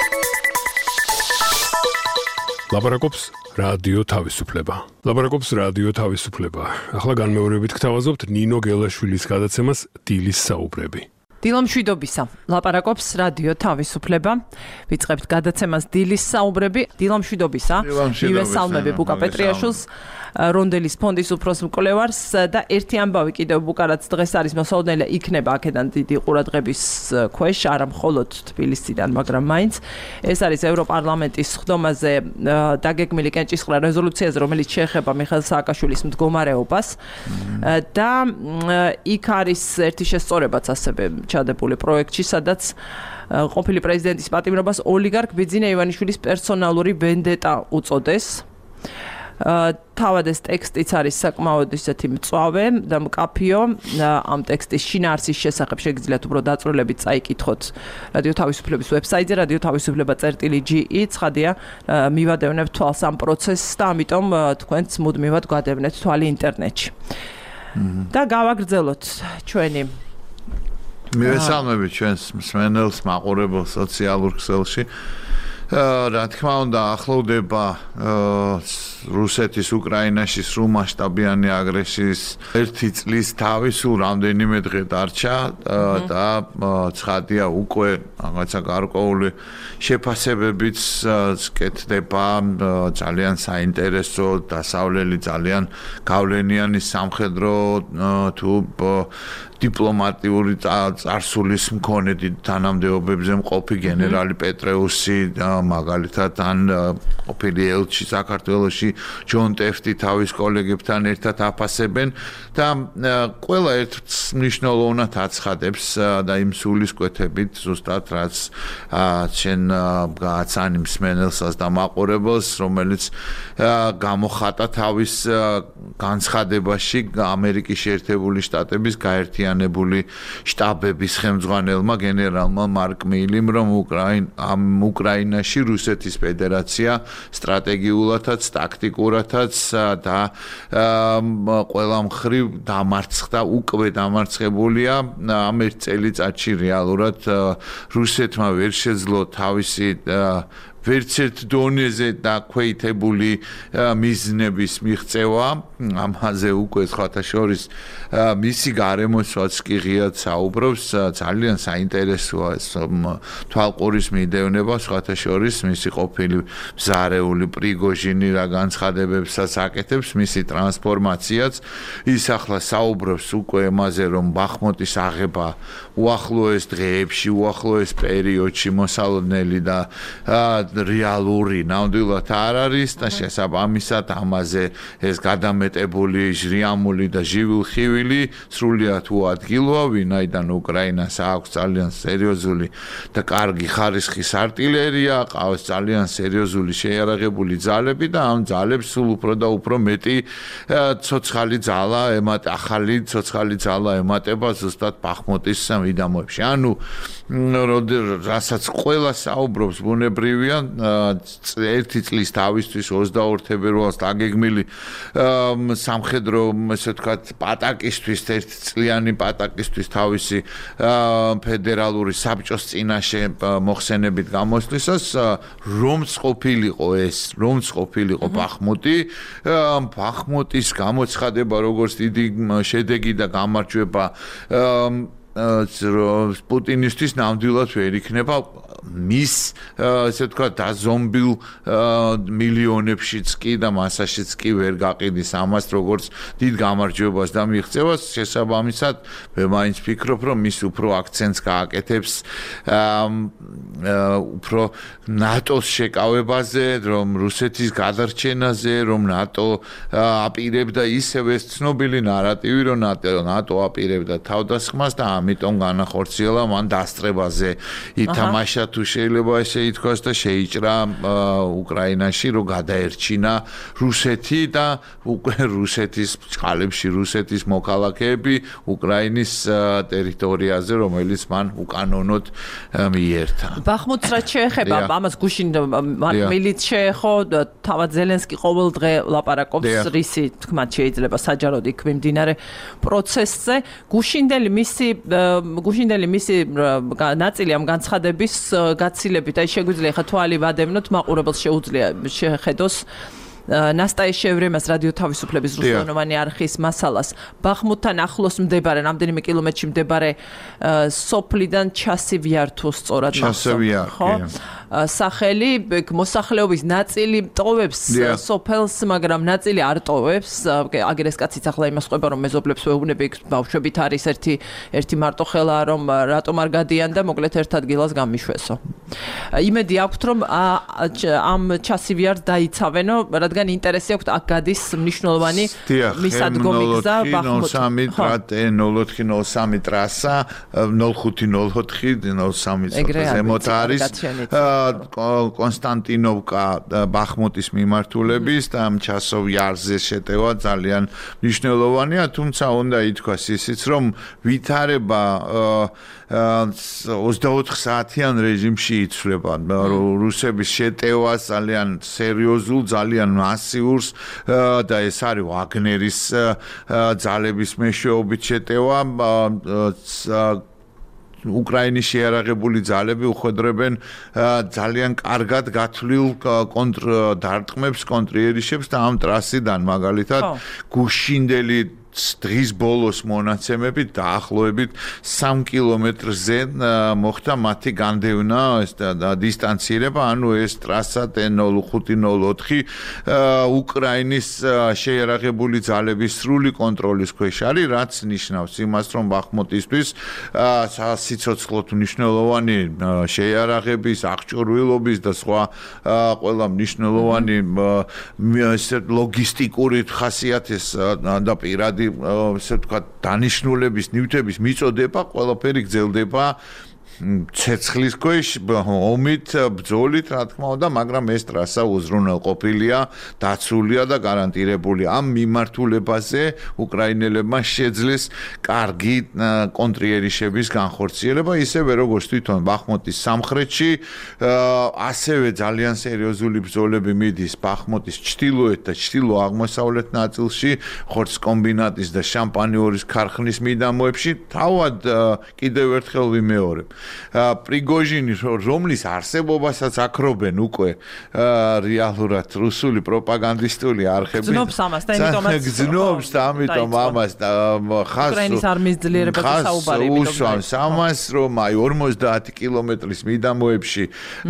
ლაპარაკობს რადიო თავისუფლება. ლაპარაკობს რადიო თავისუფლება. ახლა განმეორებით გთავაზობთ ნინო გელაშვილის გადაცემას დილის საუბრები. დილამშვიდობისა. ლაპარაკობს რადიო თავისუფლება. ვიწყებთ გადაცემას დილის საუბრები. დილამშვიდობისა. მივესალმები ბუკა პეტრიაშვილს, რონდელის ფონდის უფროს მკვლევარს და ერთი ამბავი კიდევ ბუკარაც დღეს არის მოსაოდნელი, იქნება აქედან დიდი ყურადღების ქვეშ, არა მხოლოდ თბილისიდან, მაგრამ მაინც ეს არის ევროპარლამენტის სხდომაზე დაგეგმილი კენჭისყრა რეზოლუციაზე, რომელიც შეეხება მიხეილ სააკაშვილის მდგომარეობას და იქ არის ერთი შესწორებაც ასევე ჩადებული პროექტში, სადაც ყოფილი პრეზიდენტის პატიმრობას ოლიგარქ ბიძინა ივანიშვილის პერსონალური ვენდეტა უწოდეს. თავად ეს ტექსტიც არის საკმაოდ ისეთი მწვავე და მკაფიო. ამ ტექსტის შინაარსის შესახებ შეგიძლიათ უფრო დაწვრილებით წაიკითხოთ რადიო თავისუფლების ვებსაიტზე radiotavisupleba.ge. ცხადია, მივადევნებთ თვალს ამ პროცესს და ამიტომ თქვენც მუდმივად გვადევნეთ თვალი ინტერნეტში. და გავაგრძელოთ ჩვენი მივესალმებით ჩვენს მსმენელს მაყურებელს სოციალურ ქსელში. რა თქმა უნდა, ახლოვდება რუსეთის უკრაინაში სრულმასშტაბიანი აგრესიის 1 წლის თავისულ რამდენიმე დღე დარჩა და ცხადია უკვე რაღაცა გარკვეული შეფასებებიც კეთდება ძალიან საინტერესო დასავლელი ძალიან გავლენიანი სამხედრო თუ დიპლომატიური წარსულის მქონე თანამდებობებზე მყოფი გენერალი პეტრეუსი მაგალითად ან ყოფილი ელჩი საქართველოში ჯონ ტეფტი თავის კოლეგებთან ერთად აფასებენ და ყველა ერთს მნიშვნელოვნად აცხადებს და იმ სულისკვეთებით ზუსტად რაც შენ გააცანი მსმენელსაც და მაყურებელს, რომელიც გამოხატა თავის განცხადებაში ამერიკის შეერთებული შტატების გაერთიანებული შტაბების ხელმძღვანელმა გენერალმა მარკ მილიმ, რომ უკრაინაში რუსეთის ფედერაცია სტრატეგიულადაც, ტაქტიკურადაც და ყველა მხრივ დამარცხდა, უკვე დამარცხებულია. ამ ერთ წელიწადში რეალურად რუსეთმა ვერ შეძლო თავისი ვერცერთ დონეზე დაქვეითებული მიზნების მიღწევა. ამაზე უკვე სხვათა შორის მისი გარემოსვაც კი ღიად საუბრობს. ძალიან საინტერესოა ეს თვალყურის მიდევნება, სხვათა შორის მისი ყოფილი მზარეული პრიგოჟინი რა განცხადებებსაც აკეთებს, მისი ტრანსფორმაციაც. ის ახლა საუბრობს უკვე იმაზე, რომ ბახმუტის აღება უახლოეს დღეებში, უახლოეს პერიოდში მოსალოდნელი და რეალური ნამდვილად არ არის და შესაბამისად ამაზე ეს გადამეტებული ჟრიამული და ჟივილხივილი სრულიად უადგილოა, ვინაიდან უკრაინას აქვს ძალიან სერიოზული და კარგი ხარისხის არტილერია, ყავს ძალიან სერიოზული შეიარაღებული ძალები და ამ ძალებს სულ უფრო და უფრო მეტი ცოცხალი ძალა ახალი ცოცხალი ძალა ემატება ზუსტად ბახმუტის მიდამოებში. ანუ რასაც ყველა საუბრობს ბუნებრივია 1 წლის თავისთვის 22 თებერვალს დაგეგმილი სამხედრო ესე ვთქვათ პატაკისთვის 1 წლიანი პატაკისთვის თავისი ფედერალური საბჭოს წინაშე მოხსენებით გამოსვლისას რომც ყოფილიყო ბახმუტი, ბახმუტის გამოცხადება როგორც დიდი შედეგი და გამარჯვება პუტინისთვის ნამდვილად ვერ იქნება მის ესე ვთქვათ დაზომბილ მილიონებშიც კი და მასაშიც კი ვერ გაყიდის ამას როგორც დიდ გამარჯვებას და მიღწევას. შესაბამისად მე მაინც ფიქრობ, რომ ის უფრო აქცენტს გააკეთებს უფრო ნატოს შეკავებაზე, რომ რუსეთის გადარჩენაზე, რომ ნატო აპირებდა ისევ ეს ცნობილი ნარატივი, რომ ნატო აპირებდა თავდასხმას და ამიტომ განახორციელა მან დასწრებაზე ითამაშა თუ შეიძლება ესე ითქვას და შეიჭრა უკრაინაში, რომ გადაერჩინა რუსეთი და უკვე რუსეთის წყალებში რუსეთის მოქალაქეები უკრაინის ტერიტორიაზე, რომელიც მან უკანონოდ მიერთა. ბახმუტს რაც შეეხება, ამას გუშინ მილიც შეეხო, თავად ზელენსკი ყოველ დღე ლაპარაკობს რისი თქმაც შეიძლება საჯაროდ იქ მიმდინარე პროცესზე. გუშინდელი მისი ნაწილი ამ განცხადების გაცილებით, აი შეგვიძლია ხა თვალი ვადევნოთ, მაყურებელს შეუძლია შეხედოს ნასტაის შევრემას რადიო თავისუფლების რუსლანოვანი არხის მასალას ბახმუთთან ახლოს მხარე რამდენიმე კილომეტრში მხარე სოფლიდან ჩასივიარ თუ სწორად ჩასივიარ ხო სახელი მოსახლეობის ნაწილი ტოვებს სოფელს მაგრამ ნაწილი არ ტოვებს აგერ ეს კაციც ახლა იმას ყვება რომ მეზობლებს ვეუბნები ბავშვებით არის ერთი მარტო ხელა რომ რატომ არ გადიან და მოკლედ ერთ ადგილას გამიშვესო იმედი აქვთ რომ ამ ჩასივიარს დაიცავენო რადგან ინტერესი აქვს აქ გადის მნიშვნელოვანი მისადგომი გზა ბახმუთი 0403 ტრასა 0504 03 ზემოთ არის კონსტანტინოვკა ბახმუტის მიმართულების და ამ ჩასოვიარზე შეტევა ძალიან მნიშვნელოვანია თუმცა უნდა ითქვას ისიც რომ ვითარება 24 საათიან რეჟიმში იცვლება რუსების შეტევა ძალიან სერიოზულ ძალიან მასიურს და ეს არის ვაგნერის ძალების მეშვეობით შეტევა უკრაინის შეიარაღებული ძალები უხვედრებენ ძალიან კარგად გათვლილ კონტრდარტყმებს, კონტრიერიშებს და ამ ტრასიდან მაგალითად გუშინდელი დღის ბოლოს მონაცემებით დაახლოებით 3 კილომეტრზე მოხდა მათი განდევნა და დისტანცირება, ანუ ეს ტრასა T0504 უკრაინის შეიარაღებული ძალების სრული კონტროლის ქვეშ არის, რაც ნიშნავს იმას, რომ ბახმუტისთვის სიცოცხლოდ მნიშვნელოვანი შეიარაღების, აღჭურვილობის და სხვა ყველა მნიშვნელოვანი ლოგისტიკური ხასიათის და პირადი ესე ვთქვათ დანიშნულების ნივთების მიწოდება ყველაფერი გრძელდება ცეცხლის ქვეშ ომით ბრძოლით რა თქმა უნდა მაგრამ ეს ტრასა უზრუნველყოფილია დაცულია და გარანტირებული ამ მიმართულებაზე უკრაინელებმა შეძლეს კარგი კონტრიერიშების განხორციელება ისევე როგორც თვითონ ბახმუტის სამხრეთში ასევე ძალიან სერიოზული ბრძოლები მიდის ბახმუტის ჩრდილოეთ და ჩრდილო-აღმოსავლეთ ნაწილში ხორცკომბინატის და შამპანიორის ქარხნის მიდამოებში თავად კიდევ ერთხელ ვიმეორებ პრიგოჟინის რომლის არსებობასაც აქრობენ უკვე რეალურად რუსული პროპაგანდისტული არხები გზნობს ამას და გზნობს და ამიტომ ამას ხას უკრაინის არმიის ძლიერებაზე საუბარი უსვამს ამას რომ აი 50 კილომეტრის მიდამოებში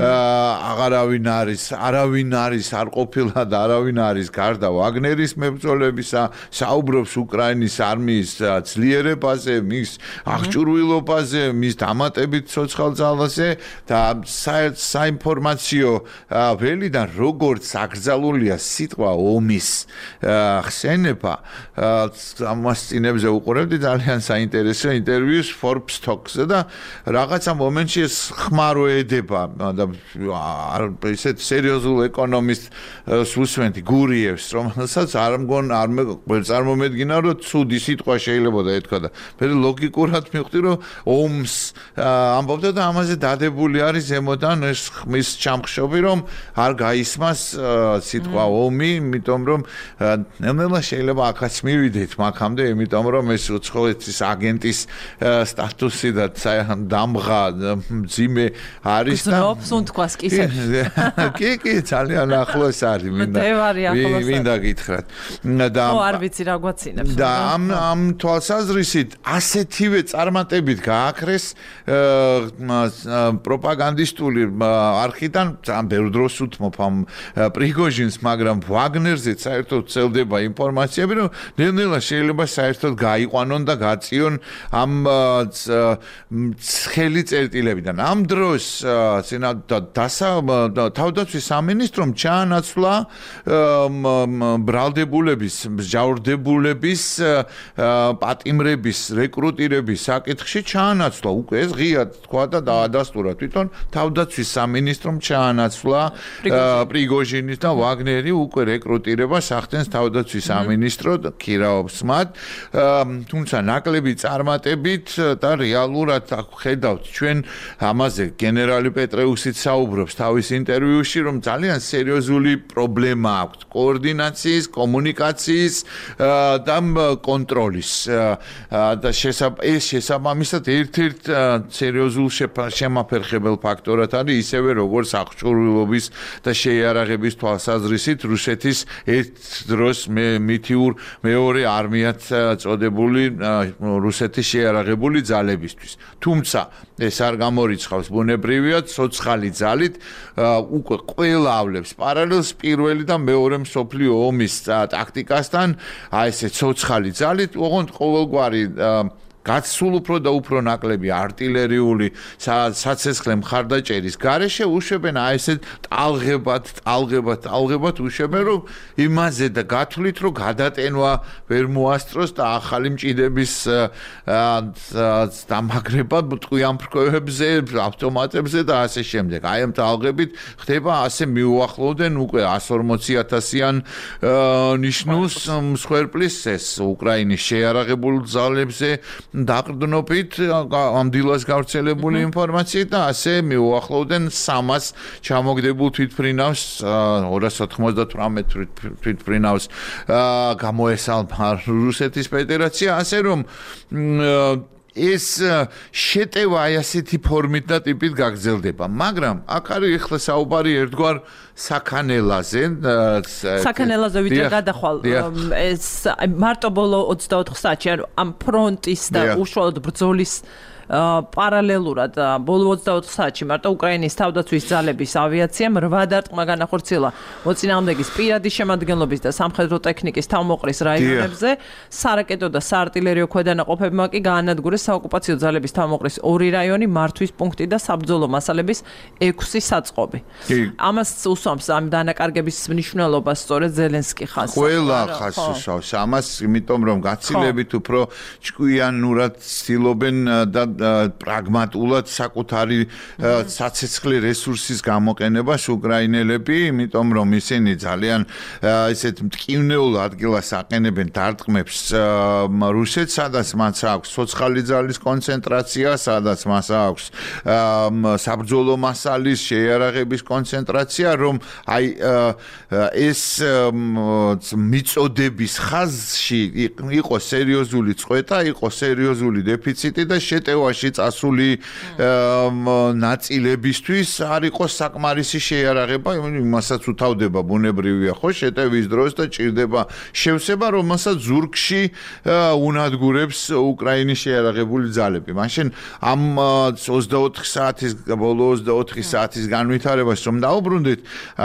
არავინ არის არ ყოფილა და არავინ არის გარდა ვაგნერის მებრძოლებისა საუბრობს უკრაინის არმიის ძლიერებაზე მის აღჭურვილობაზე მის დამატებით სოციალურ ძალაზე და საინფორმაციო ველიდან როგორც აკრძალულია სიტყვა ომის ხსენება ამას წინებზე უყურებდი ძალიან საინტერესო ინტერვიუს Forbes Talks-ზე და რაღაცა მომენტში ეს ხმარო ედება და ისეთ სერიოზულ ეკონომისტს უსვენთი გურიევს რომელსაც არ წარმომედგინა რომ ცუდი სიტყვა შეიძლება და ეთქვა და მე ლოგიკურად მივხვდი რომ ომს ამბობდა და ამაზე დადებული არის ზემოდან ეს ხმის ჩამხშობი რომ არ გაისმას სიტყვა ომი, იმიტომ რომ ნელ-ნელა შეიძლება აქაც მივიდეთ მაგამდე, იმიტომ რომ ეს უცხოეთის აგენტის სტატუსი და დამღა მძიმე არის და გზნობს უთქვას კისერში. კი, ძალიან ახლოს არის, მინდა გითხრათ. და არ ვიცი რა გვაცინებს. და ამ თვალსაზრისით ასეთივე წარმატებით გააქრეს პროპაგანდისტული არხიდან ძალიან ბევრ დროს უთმობ ამ პრიგოჟინს, მაგრამ ვაგნერზე საერთოდ წელდება ინფორმაციები, რომ ნელ-ნელა შეიძლება საერთოდ გაიყვანონ და გაწიონ ამ ცხელი წერტილებიდან. ამ დროს თავდაცვის სამინისტრომ ჩაანაცვლა ბრალდებულების, მსჯავრდებულების, პატიმრების, რეკრუტირების საკითხში ჩაანაცვლა უკვე ეს ღიად თქვა და დაადასტურა თვითონ თავდაცვის სამინისტრომ ჩაანაცვლა პრიგოჟინის და ვაგნერი უკვე რეკრუტირებას ახდენს თავდაცვის სამინისტრო ქირაობს მათ თუმცა ნაკლები წარმატებით და რეალურად ხედავთ ჩვენ ამაზე გენერალი პეტრეუსიც საუბრობს თავის ინტერვიუში რომ ძალიან სერიოზული პრობლემა აქვს კოორდინაციის, კომუნიკაციის და კონტროლის და შესაბამისად ერთ-ერთ სერიოზულ შემაფერხებელ ფაქტორად არის ისევე როგორც აღჭურვილობის და შეიარაღების თვალსაზრისით რუსეთის ერთ დროს მითიურ მეორე არმიად წოდებული რუსეთის შეიარაღებული ძალებისთვის. თუმცა ეს არ გამორიცხავს ბუნებრივია ცოცხალი ძალით უკვე ყველა ავლებს პარალელს პირველი და მეორე მსოფლიო ომის ტაქტიკასთან აი ესე ცოცხალი ძალით ოღონდ ყოველგვარი გაცულ უფრო და უფრო ნაკლები артиლერიული საცეცხლე მხარდაჭერის გარეშე უშვებენ აი ესე ტალღებად უშვებენ რომ იმაზე და გათვლით რომ გადატენვა ვერ მოასწროს და ახალი მჭიდების დამაგრება ტყვიამფრქვევებზე ავტომატებზე და ასე შემდეგ აი ამ ტალღებით ხდება ასე მიუახლოვდნენ უკვე 140,000-იან ნიშნულს მსხვერპლის ეს უკრაინის შეიარაღებულ ძალებზე დაყრდნობით ამ დილას გავრცელებული ინფორმაციით და ასე მიუახლოვდნენ 300 ჩამოგდებულ თვითმფრინავს 298 თვითმფრინავს გამოესალმა რუსეთის ფედერაცია ასე რომ ეს შეტევა აი ასეთი ფორმით და ტიპით გაგრძელდება მაგრამ აქ არის ახლა საუბარი ერთგვარ საქანელაზე ვიდრე გადახვალ ეს მარტო ბოლო 24 საათში ამ ფრონტის და უშუალოდ ბრძოლის პარალელურად ბოლო 24 საათში მარტო უკრაინის თავდაცვის ძალების ავიაციამ 8 დარტყმა განახორციელა მოწინააღმდეგის პირადი შემადგენლობის და სამხედრო ტექნიკის თავმოყრის რაიონებზე სარაკეტო და საარტილერიო ქვედანაყოფებმა კი გაანადგურეს საოკუპაციო ძალების თავმოყრის 2 რაიონი მართვის პუნქტი და საბრძოლო მასალების 6 საწყობი ამას უსვამს ამ დანაკარგების მნიშვნელობას სწორედ ზელენსკი ხაზს ყველა ხაზს უსვამს ამას იმიტომ რომ გაცილებით უფრო ჭკვიანურად ცდილობენ და პრაგმატულად საკუთარი საცეცხლე რესურსის გამოყენებას უკრაინელები, იმიტომ რომ ისინი ძალიან ისეთ მტკივნეულ ადგილას აყენებენ დარტყმებს რუსეთს, სადაც მას აქვს ცოცხალი ძალის კონცენტრაცია, სადაც მას აქვს საბრძოლო მასალის შეიარაღების კონცენტრაცია, რომ აი ეს მიწოდების ხაზში იყო სერიოზული წყვეტა, იყო სერიოზული დეფიციტი და შეტევაში წასული ნაწილებისთვის არ იყოს საკმარისი შეიარაღება, იმასაც უთავდება ბუნებრივია ხო შეტევის დროს და ჭირდება შევსება, რომელსაც ზურგში უნადგურებს უკრაინის შეიარაღებული ძალები. მაშინ ამ 24 საათის ბოლო 24 საათის განვითარებას რომ დაუბრუნდით,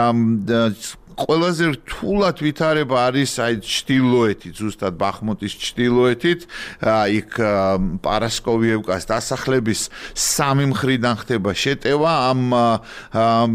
ყველაზე რთულად ვითარება არის აი ჩtildeოეთით, ზუსტად ბახმუტის ჩtildeოეთით, იქ პარასკოვიევკას დასახლების სამი მხრიდან ხდება შეტევა ამ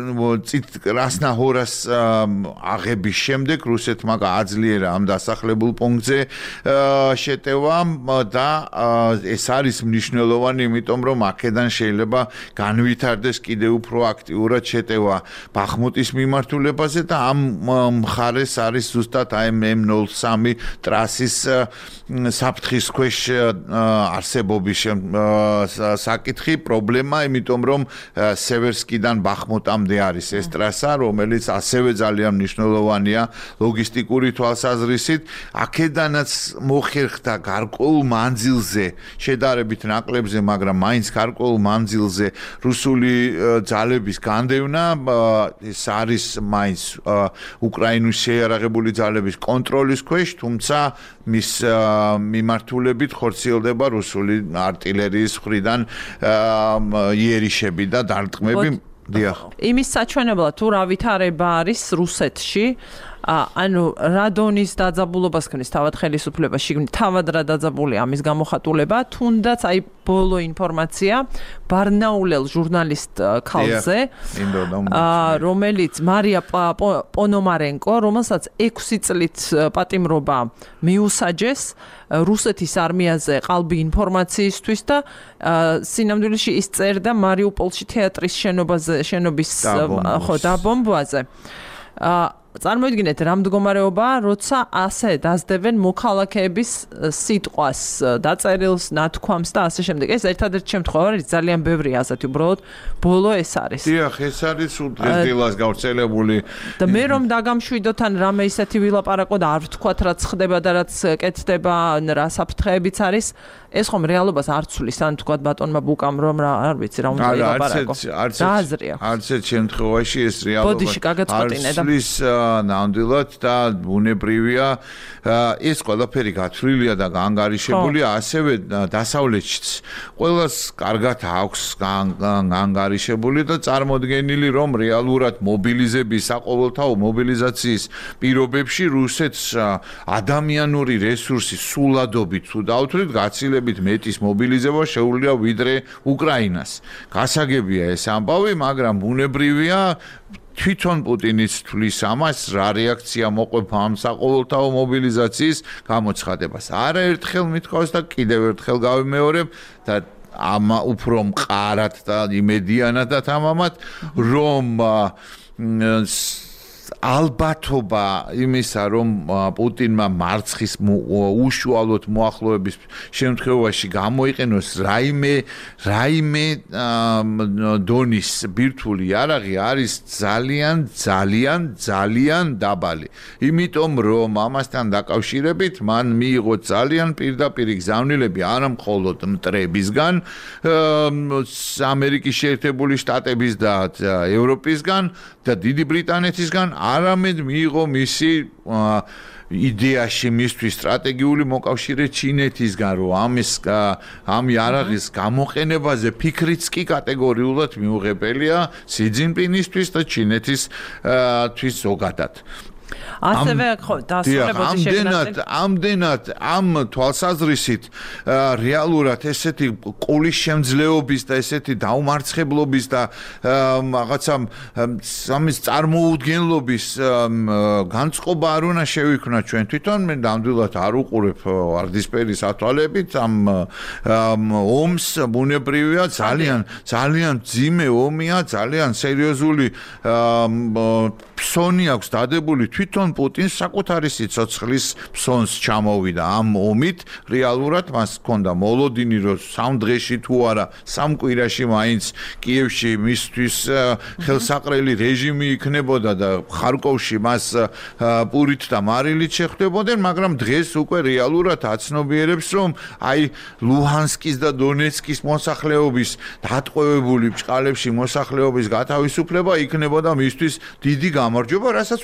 კრასნაჰორას აღების შემდეგ რუსეთმა გააძლიერა ამ დასახლებულ პუნქტზე შეტევა და ეს არის მნიშვნელოვანი, იმიტომ რომ აქედან შეიძლება განვითარდეს კიდევ უფრო აქტიურად შეტევა ბახმუტის მიმართულებაზე და ამ მხარეს არის ზუსტად აი M03 ტრასის საფრთხის ქვეშ არსებობის საკითხი პრობლემა, იმიტომ რომ სევერსკიდან ბახმუტამდე არის ეს ტრასა, რომელიც ასევე ძალიან მნიშვნელოვანია ლოგისტიკური თვალსაზრისით. აქედანაც მოხერხდა გარკვეულ მანძილზე, შედარებით ნაკლებზე, მაგრამ მაინც გარკვეულ მანძილზე რუსული ძალების განდევნა, ეს არის მაინც უკრაინის შეიარაღებული ძალების კონტროლის ქვეშ, თუმცა მის მიმართულებით ხორციელდება რუსული артиლერიის მხრიდან იერიშები და დარტყმები. დიახ. იმის საჩვენებლად თუ რა ვითარება არის რუსეთში, ანუ რადონის დაძაბულობას ქნის თავად ხელისუფლება შიგნით თავად რა დაძაბული ამის გამოხატულება, თუნდაც აი ბოლო ინფორმაცია ბარნაულელ ჟურნალისტ ქალზე, რომელიც მარია პონომარენკო, რომელსაც 6 წლით პატიმრობა მიუსაჯეს რუსეთის არმიაზე ყალბი ინფორმაციისთვის და სინამდვილეში ის წერდა მარიუპოლში თეატრის შენობის დაბომბვაზე. წარმოიდგინეთ რა მდგომარეობაა, როცა ასე დასდებენ მოქალაქეების სიტყვას, დაწერილს, ნათქვამს და ასე შემდეგ. ეს ერთადერთი შემთხვევა არის, ძალიან ბევრია ასეთი, უბრალოდ ბოლო ეს არის. დიახ, ეს არის უდღესდილას გავრცელებული. და მე რომ დაგამშვიდოთ ან რამე ისეთი ვილაპარაკო და არ ვთქვათ რაც ხდება და რაც კეთდება, რა საფრთხეებიც არის, ეს ხომ რეალობას არ ცვლის, ან თქვათ ბატონმა ბუკამ რომ არ ვიცი რა უნდა ილაპარაკო. არც ერთ შემთხვევაში ეს რეალობა არ ცვლის ნამდვილად და ბუნებრივია ეს ყველაფერი გათვლილია და განგარიშებულია ასევე დასავლეთშიც ყველას კარგად აქვს განგარიშებული და წარმოდგენილი რომ რეალურად მობილიზების საყოველთაო მობილიზაციის პირობებში რუსეთს ადამიანური რესურსი სულადობით თუ დავთვლით გაცილებით მეტის მობილიზება შეუძლია ვიდრე უკრაინას გასაგებია ეს ამბავი მაგრამ ბუნებრივია თვითონ პუტინის თვლის ამას რა რეაქცია მოყვება ამ საყოველთაო მობილიზაციის გამოცხადებას. არაერთხელ მithავს და კიდევ ერთხელ გავიმეორებ და ამ უფრო მყარად და იმედიანად ამამად რომ ალბათობა იმისა რომ პუტინმა მარცხის უშუალოდ მოახლოების შემთხვევაში გამოიყენოს რაიმე დონის ბირთვული იარაღი არის ძალიან დაბალი. იმიტომ რომ ამასთან დაკავშირებით მან მიიღო ძალიან პირდაპირ გზავნილები არა მხოლოდ მტრებისგან ამერიკის შეერთებული შტატების და ევროპისგან და დიდი ბრიტანეთისგან არამედ მიიღო მისი იდეაში მისთვის სტრატეგიული მოკავშირე ჩინეთისგან რომ ამ იარაღის გამოყენებაზე ფიქრიც კი კატეგორიულად მიუღებელია სი ძინპინისთვის და ჩინეთისთვის ზოგადად. ასევე ხო დასრულებაში შეგნათ ამდენად ამ თვალსაზრისით რეალურად ესეთი ყოლის შემძლეობის და ესეთი დაუმარცხებლობის და რაღაცა სამის წარმოუდგენლობის განწყობა არ უნდა შევიქმნა ჩვენ თვითონ მე ნამდვილად არ უყურებ ვარდისფერი სათვალებით ამ ომს ბუნებრივია ძალიან ძიმე ომია ძალიან სერიოზული ფსონი აქვს დადებული თვითონ პუტინს საკუთარი სიცოცხლის ფსონს ჩამოვიდა ამ ომით რეალურად მას ჰქონდა მოლოდინი რომ სამ დღეში თუ არა სამ კვირაში მაინც კიევში მისთვის ხელსაყრელი რეჟიმი იქნებოდა და ხარკოვში მას პურით და მარილით შეხვდებოდნენ მაგრამ დღეს უკვე რეალურად აცნობიერებს რომ აი ლუჰანსკის და დონეცკის მოსახლეობის დატყვევებული ბჭყალებში მოსახლეობის გათავისუფლება იქნებოდა მისთვის დიდი გამარჯვება რასაც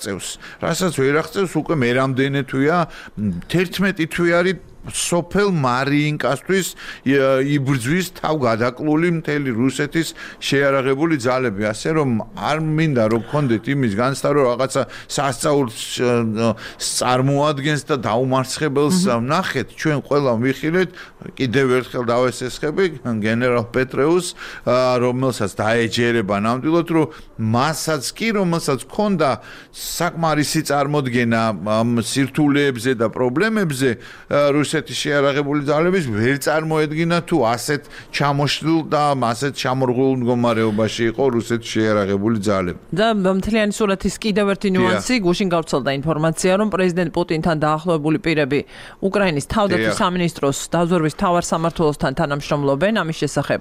ვერ აღწევს უკვე მერამდენე თვეა 11 თვე არის სოფელ მარიინკასთვის იბრძვის თავ გადაკლული მთელი რუსეთის შეიარაღებული ძალები ასე რომ არ მინდა რომ გქონდეთ იმის განცდა რომ რაღაცა სასწაულს წარმოადგენს და დაუმარცხებელს ნახეთ ჩვენ ყველა ვიხილეთ კიდევ ერთხელ დავესესხები გენერალ პეტრეუს რომელსაც დაეჯერება ნამდვილად რომ მასაც კი რომელსაც ჰქონდა საკმარისი წარმოდგენა ამ სირთულეებზე და პრობლემებზე რუსეთის შეიარაღებული ძალების ვერ წარმოედგინა თუ ასეთ ჩამოშლილ და ასეთ ჩამორღულ მდგომარეობაში იყო რუსეთის შეიარაღებული ძალები. და მთლიანი სურათის კიდევ ერთი ნიუანსი გუშინ გავრცელდა ინფორმაცია რომ პრეზიდენტ პუტინთან დაახლოებული პირები უკრაინის თავდაცვის სამინისტროს დაზვერვის მთავარ სამმართველოსთან თანამშრომლობენ ამის შესახებ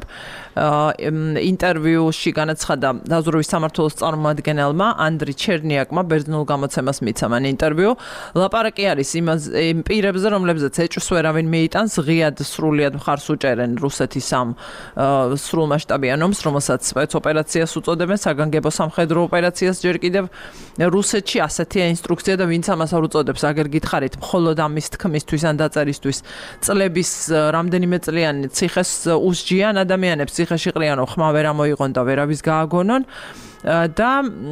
ინტერვიუში განაცხადა დაზვერვის სამმართველოს წარმომადგენელმა ანდრი ჩერნიაკმა ბერძნულ გამოცემას მიცა მან ინტერვიუ ლაპარაკი არის იმ პირებზე რომლებზეც ეჭვს ვერავინ მიიტანს ღიად სრულიად მხარს უჭერენ რუსეთის ამ სრულმასშტაბიან ომს რომელსაც სპეცოპერაციას უწოდებენ საგანგებო სამხედრო ოპერაციას ჯერ კიდევ რუსეთში ასეთია ინსტრუქცია და ვინც ამას არ უწოდებს აგერ გითხარით მხოლოდ ამის თქმისთვის ან დაწერისთვის წლების რამდენიმე წლიანი ციხეს უსჯიან ადამიანებს ციხეში ყრიანო ხმა ვერ ამოიღონ და ვერავის გააგონონ და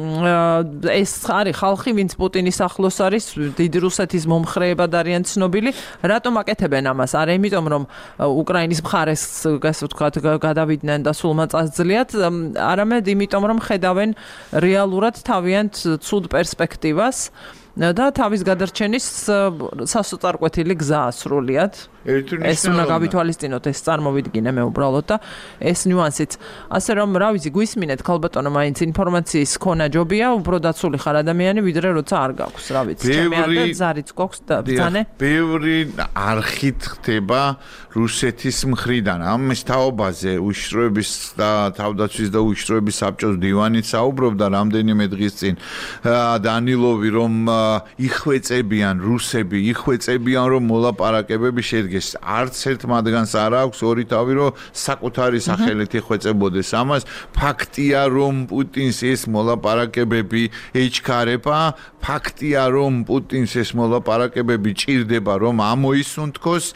ეს არის ხალხი ვინც პუტინის ახლოს არის დიდი რუსეთის მომხრეებად არიან ცნობილი რატომ აკეთებენ ამას არა იმიტომ რომ უკრაინის მხარეს ასე ვთქვათ გადავიდნენ და სულ მაწასძლიათ არამედ იმიტომ რომ ხედავენ რეალურად თავიანთ ცუდ პერსპექტივას და თავის გადარჩენის სასოწარკვეთილი გზა სრულიად. ეს უნდა გავითვალისწინოთ, ეს წარმოვიდგინე მე უბრალოდ და ეს ნიუანსიც. ასე რომ, რა ვიცი, გვისმინეთ ქალბატონო, მაინც ინფორმაციის ქონა ჯობია, უფრო დაცული ხარ ადამიანი, ვიდრე როცა არ გაქვს, რა ვიცი. ჩემი ადრე ზარიც გვაქვს და ბრძანე. ბევრი არხით ხდება რუსეთის მხრიდან. ამის თაობაზე უშიშროების და თავდაცვის და უშიშროების საბჭოს დივანი საუბრობდა რამდენიმე დღის წინ. დანილოვი რომ იხვეწებიან რუსები, იხვეწებიან რომ მოლაპარაკებები შედგეს. არც ერთ მათგანს არ აქვს ორი თავი რომ საკუთარი სახელით იხვეწებოდეს. ამას ფაქტია რომ პუტინს ეს მოლაპარაკებები ეჩქარება, ფაქტია რომ პუტინს ეს მოლაპარაკებები ჭირდება რომ ამოისუნთქოს,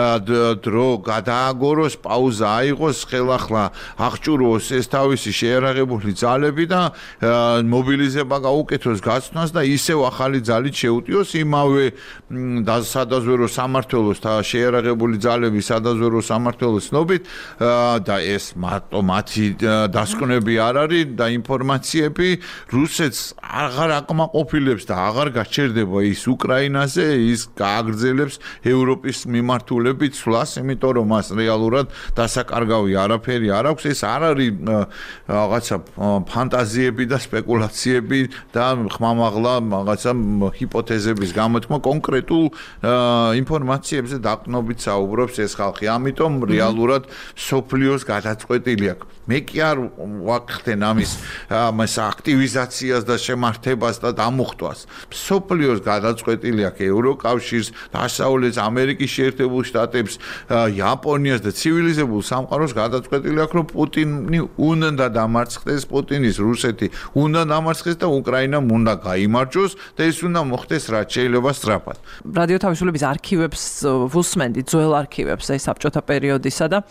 დრო გადააგოროს, პაუზა აიღოს, ხელახლა აღჭურვოს ეს თავისი შეიარაღებული ძალები და მობილიზება გაუკეთოს გაცნას და ისევ ახალი ძალით შეუტიოს იმავე სადაზვერო სამმართველოს და შეიარაღებული ძალების სადაზვერო სამმართველოს ცნობით და ეს მარტო მათი დასკვნები არ არის და ინფორმაციები რუსეთს აღარ აკმაყოფილებს და აღარ გაჩერდება ის უკრაინაზე, ის გააგრძელებს ევროპის მიმართულებით სვლას, იმიტომ რომ მას რეალურად დასაკარგავი არაფერი არ აქვს. ეს არ არის რაღაცა ფანტაზიები და სპეკულაციები და ხმამაღლა რაღაცა ჰიპოთეზების გამოთქმა, კონკრეტულ ინფორმაციებზე დაყრდნობით საუბრობს ეს ხალხი. ამიტომ რეალურად სოფლიოს გადაწყვეტილი აქვს. მე კი არ ვახდენ ამის აქტივიზაციას და შემართებას და დამუხტვას. სოფლიოს გადაწყვეტილი აქვს ევროკავშირს, დასავლეთ ამერიკის შეერთებულ შტატებს, იაპონიას და ცივილიზებულ სამყაროს გადაწყვეტილი აქვს, რომ პუტინი უნდა დამარცხდეს, პუტინის რუსეთი უნდა დამარცხდეს და უკრაინამ უნდა გაიმარჯვოს და ეს უნდა მოხდეს რაც შეიძლება სწრაფად. რადიო თავისუფლების არქივებს ვუსმენდით, ძველ არქივებს ეს საბჭოთა პერიოდისა და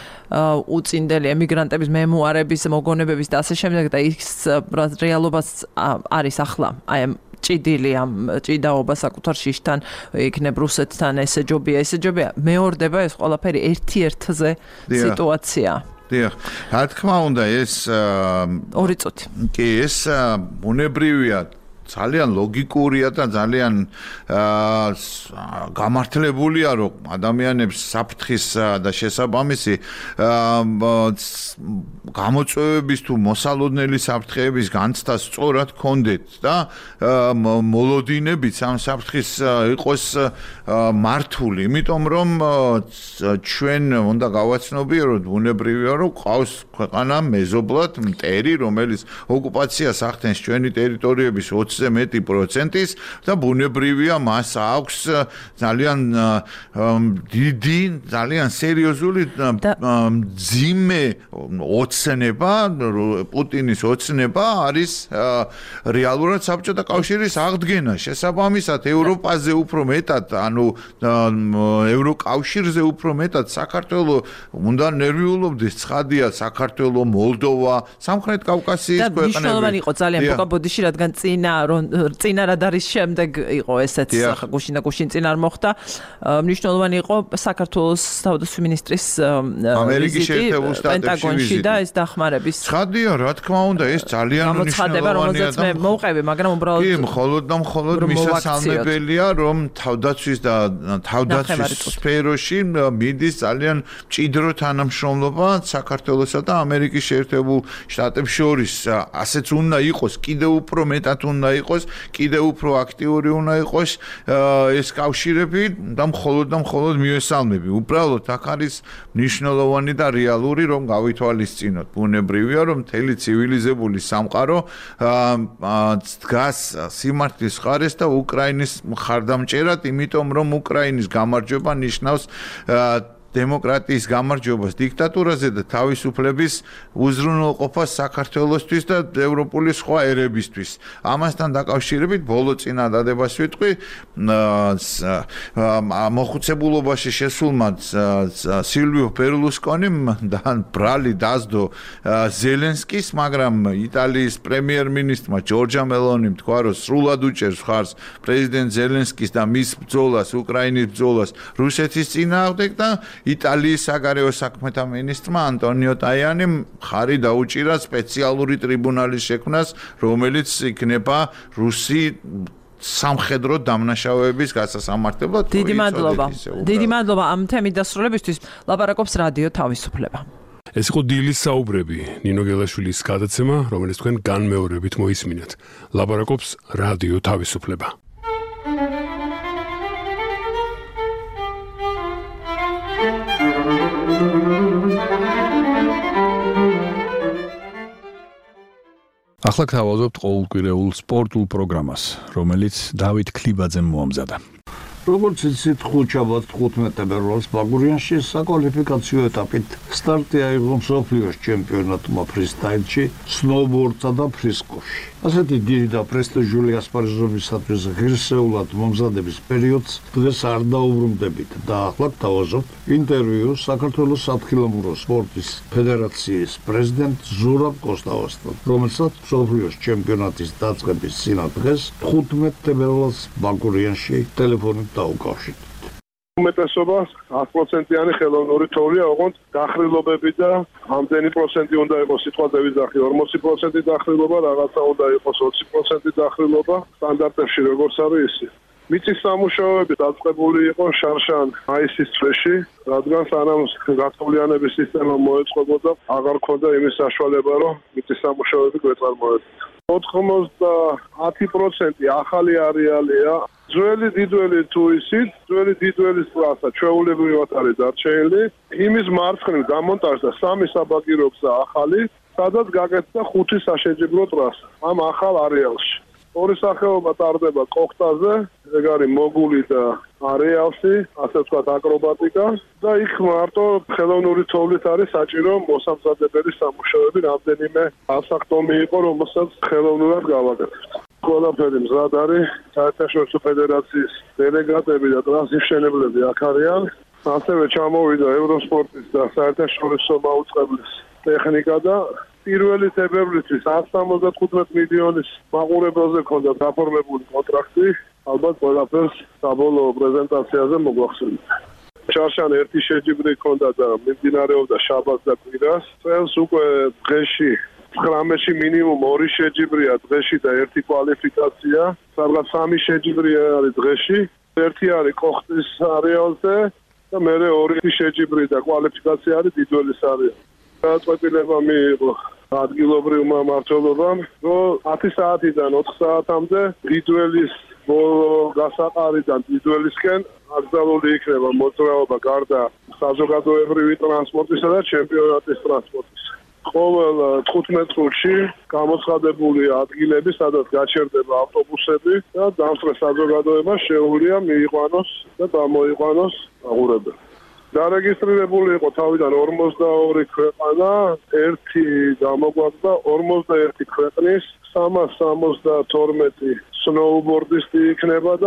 უწინდელი ემიგრანტების მემუარების, მოგონებების და ასე შემდეგ და ის რეალობას არის ახლა. აი ამ ჭიდილი ამ ჭიდაობა საკუთარ შიშთან იქნებ რუსეთთან ესეჯობია მეორდება ეს ყველაფერი ერთ-ერთზე სიტუაცია. დიახ, რა თქმა უნდა ეს 2 წუთი. კი, ეს ბუნებრივია, ძალიან ლოგიკურია და ძალიან გამართლებულია, რომ ადამიანებს საფრთხის და შესაბამისი გამოწვევების თუ მოსალოდნელი საფრთხეების განცდა სწორად ჰქონდეთ და მოლოდინებიც ამ საფრთხის იყოს მართული, იმიტომ რომ ჩვენ უნდა გავაცნობიეროთ ბუნებრივია, რომ ყავს ქვეყანა მეზობლად მტერი, რომელიც ოკუპაციას ახდენს ჩვენი ტერიტორიების 20-ზე მეტი პროცენტის და ბუნებრივია მას აქვს ძალიან დიდი, ძალიან სერიოზული მძიმე ოცნება, პუტინის ოცნება არის რეალურად საბჭოთა კავშირის აღდგენა. შესაბამისად, ევროპაზე უფრო მეტად, ანუ ევროკავშირზე უფრო მეტად საქართველო უნდა ნერვიულობდეს. ცხადია, საქართველო, მოლდოვა, სამხრეთ კავკასიის ქვეყნები. და მნიშვნელოვანი იყო ძალიან ბოდიში, რადგან წინა რადარის შემდეგ იყო ესეც გუშინ და გუშინ წინ არ მოხდა. მნიშვნელოვანი იყო საქართველოს თავდაცვის მინისტრის ამერიკის შეერთებულ პენტაგონში და ეს დახმარების. ცხადია, რა თქმა უნდა, ეს ძალიან მნიშვნელოვანია და მოვყევი, მაგრამ უბრალოდ კი, მხოლოდ და მხოლოდ მისასალმებელია, რომ თავდაცვის და თავდაცვის სფეროში მიდის ძალიან მჭიდრო თანამშრომლობა საქართველოსა და ამერიკის შეერთებულ შტატებს შორის. ასეც უნდა იყოს, კიდევ უფრო მეტად უნდა იყოს, კიდევ უფრო აქტიური უნდა იყოს ეს კავშირები და მხოლოდ მიესალმები. უბრალოდ აქ არის მნიშვნელოვანი და რეალური რომ გავითვალისწინოთ. ბუნებრივია რომ მთელი ცივილიზებული სამყარო დგას სიმართლის მხარეს და უკრაინის მხარდამჭერად, იმიტომ რომ უკრაინის გამარჯვება ნიშნავს დემოკრატიის გამარჯვებას დიქტატურაზე და თავისუფლების უზრუნველყოფას საქართველოსთვის და ევროპული სხვა ერებისთვის. ამასთან დაკავშირებით ბოლო წინადადებას ვიტყვი მოხუცებულობაში შესულმა სილვიო ბერლუსკონიმ და ბრალი დასდო ზელენსკის, მაგრამ იტალიის პრემიერ-მინისტრმა ჯორჯა მელონიმ თქვა, რომ სრულად უჭერს მხარს პრეზიდენტ ზელენსკის და მის ბრძოლას, უკრაინის ბრძოლას რუსეთის წინააღმდეგ და იტალიის საგარეო საქმეთა მინისტრმა ანტონიო ტაიანიმ ხარი დაუჭირა სპეციალური ტრიბუნალის შექმნას, რომელიც იქნება რუსი სამხედრო დამნაშავეების გასასამართებლად. დიდი მადლობა. დიდი მადლობა ამ თემის დასრულებისთვის. ლაპარაკობს რადიო თავისუფლება. ეს იყო დილის საუბრები, ნინო გელაშვილის გადაცემა, რომელიც თქვენ განმეორებით მოისმინეთ. ლაპარაკობს რადიო თავისუფლება. ახლა გავაზობთ ყოველკვირეულ სპორტულ პროგრამას, რომელიც დავით ქლიბაძემ მოამზადა. როგორც იცით, ხუთშაბათ 15 ფებრუარს ბაგურიანში საკვალიფიკაციო ეტაპით სტარტი აიღო მსოფლიოს ჩემპიონატმა ფრისტაილში, სნოუბორდსა და ფრისკოში. ასეთი დიდი და პრესტიჟული ასპარეზობისათვის ღირსეულად მომზადების პერიოდს დღეს არ დაუბრუნდებით და ახლა გავაზობთ ინტერვიუ საქართველოს სათხილამურო სპორტის ფედერაციის პრეზიდენტ ზურაბ კოსტავასთან, რომელსაც მსოფლიოს ჩემპიონატის დაწყების წინადღეს 15 ფებრუარს ბაგურიანში ტელეფონით დაუკავშირდით. უმეტესობა 100%-იანი ხელოვნური თოვლია, ოღონდ დახრილობები და ამდენი პროცენტი უნდა იყოს სიტყვაზე ვიზახი 40% დახრილობა, რაღაცა უნდა იყოს 20% დახრილობა, სტანდარტებში როგორც არის ისი. მიწის სამუშაოები დაწყებული იყო შარშან მაისის თვეში, რადგან სანამ გათოვლიანების სისტემა მოეწყობოდა, აღარ ქონდა იმის საშუალება, რომ მიწის სამუშაოები გვეწარმოებდა. 90% ახალი არეალია. ძველი დიდველი თუ ისიც, ძველი დიდველის ტრასა ჩვეულებრივად არის დარჩენილი. იმის მარცხნივ დამონტაჟდა 3 საბაგირო გზა ახალი, სადაც გაკეთდა 5 საშეჯიბრო ტრასა ამ ახალ არეალში. ორი სახეობა ტარდება კოხტაზე, ეგ არის მოგული და არეალში, ასე ვთქვათ აკრობატიკა და იქ მარტო ხელოვნური თოვლით არის საჭირო მოსამზადებელი სამუშაოები, რამდენიმე ასახტომი იყო, რომელსაც ხელოვნურად გავაკეთებთ. ყველაფერი მზად არის, საერთაშორისო ფედერაციის დელეგატები და ტრანსმშენებლები აქ არიან. ასევე ჩამოვიდა ევროსპორტის და საერთაშორისო მაუწყებლის ტექნიკა და პირველი თებერვლისთვის 175 მილიონის მაყურებელზე ჰქონდა დაფორმებული კონტრაქტი. ალბათ ყველაფერს საბოლოო პრეზენტაციაზე მოგვახსენებთ. შარშან ერთი შეჯიბრი ჰქონდა და მიმდინარეობდა შაბათს და კვირას. წელს უკვე დღეში 19-ში მინიმუმ 2 შეჯიბრია დღეში და 1 კვალიფიკაცია. სადღაც 3 შეჯიბრი არის დღეში. ერთი არის კოხტის არეალზე და მეორე 2 შეჯიბრი და კვალიფიკაცია არის დიდველის არეალზე. გადაწყვეტილება მიიღო ადგილობრივმა მმართველობამ, რომ 10 საათიდან 4 საათამდე დიდველის ბოლო გასაყარიდან დიდველისკენ აკრძალული იქნება მოძრაობა გარდა საზოგადოებრივი ტრანსპორტისა და ჩემპიონატის ტრანსპორტისა. ყოველ 15 წუთში გამოცხადებული ადგილები, სადაც გაჩერდება ავტობუსები და დამსწრე საზოგადოება შეუძლია მიიყვანოს და გამოიყვანოს აღურებელი. დარეგისტრირებული იყო თავიდან 42 ქვეყანა, ერთი გამოგვაგდა 41 ქვეყნის 372 სნოუბორდისტი იქნება და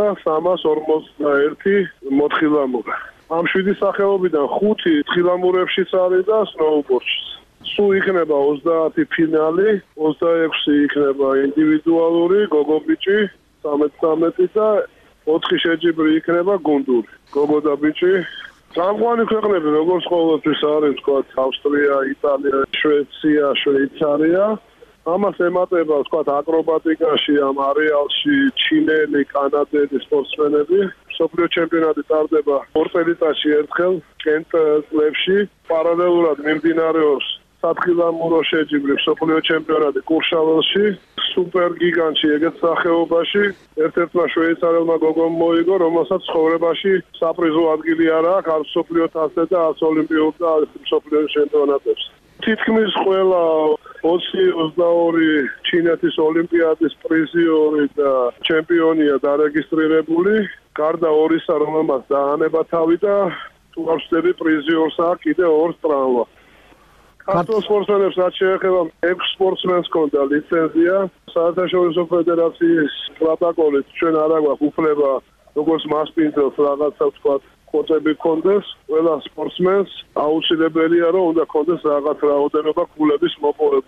341 მოთხილამურე. ამ 7 სახეობიდან 5 თხილამურებშიც არის და სნოუბორდშიც. სულ იქნება 30 ფინალი, 26 იქნება ინდივიდუალური, გოგო-ბიჭი, 13 და 4 შეჯიბრი იქნება გუნდური. გოგო და ბიჭი წამყვანი ქვეყნები როგორც ყოველთვის არის, ვთქვათ, ავსტრია, იტალია, შვეიცარია, შვეიცარია. ამას ემატება, ვთქვათ, აკრობატიკაში, ამ არეალში ჩინელი, კანადელი სპორტსმენები. მსოფლიო ჩემპიონატი ტარდება 2 წელიწადში ერთხელ, კენტ წლებში. პარალელურად მიმდინარეობს სათხილამურო შეჯიბრი მსოფლიო ჩემპიონატი კურშაველში, სუპერ გიგანტში, ეგეთ სახეობაში. ერთ-ერთმა შვეიცარელმა გოგომ მოიგო, რომელსაც ცხოვრებაში საპრიზო ადგილი არ აქვს, არც მსოფლიო თასზე და არც ოლიმპიურ და მსოფლიო ჩემპიონატებში. თითქმის ყველა 20-22 ჩინეთის ოლიმპიადის პრიზიორი და ჩემპიონია დარეგისტრირებული, გარდა 2-ისა, რომელმაც დაანება თავი და თუ არ ვცდები პრიზიორს აქვს კიდე 2 ტრამვა. ქართულ სპორტსმენებს რაც შეეხება 6 სპორტსმენს ჰქონდა ლიცენზია. საერთაშორისო ფედერაციის პროტოკოლით ჩვენ არ აქვს უფლება როგორც მასპინძელს რაღაცა ვთქვათ კვოტები ჰქონდეს. ყველა სპორტსმენს აუცილებელია რომ უნდა ჰქონდეს რაღაც რაოდენობა ქულების მოპოვებული.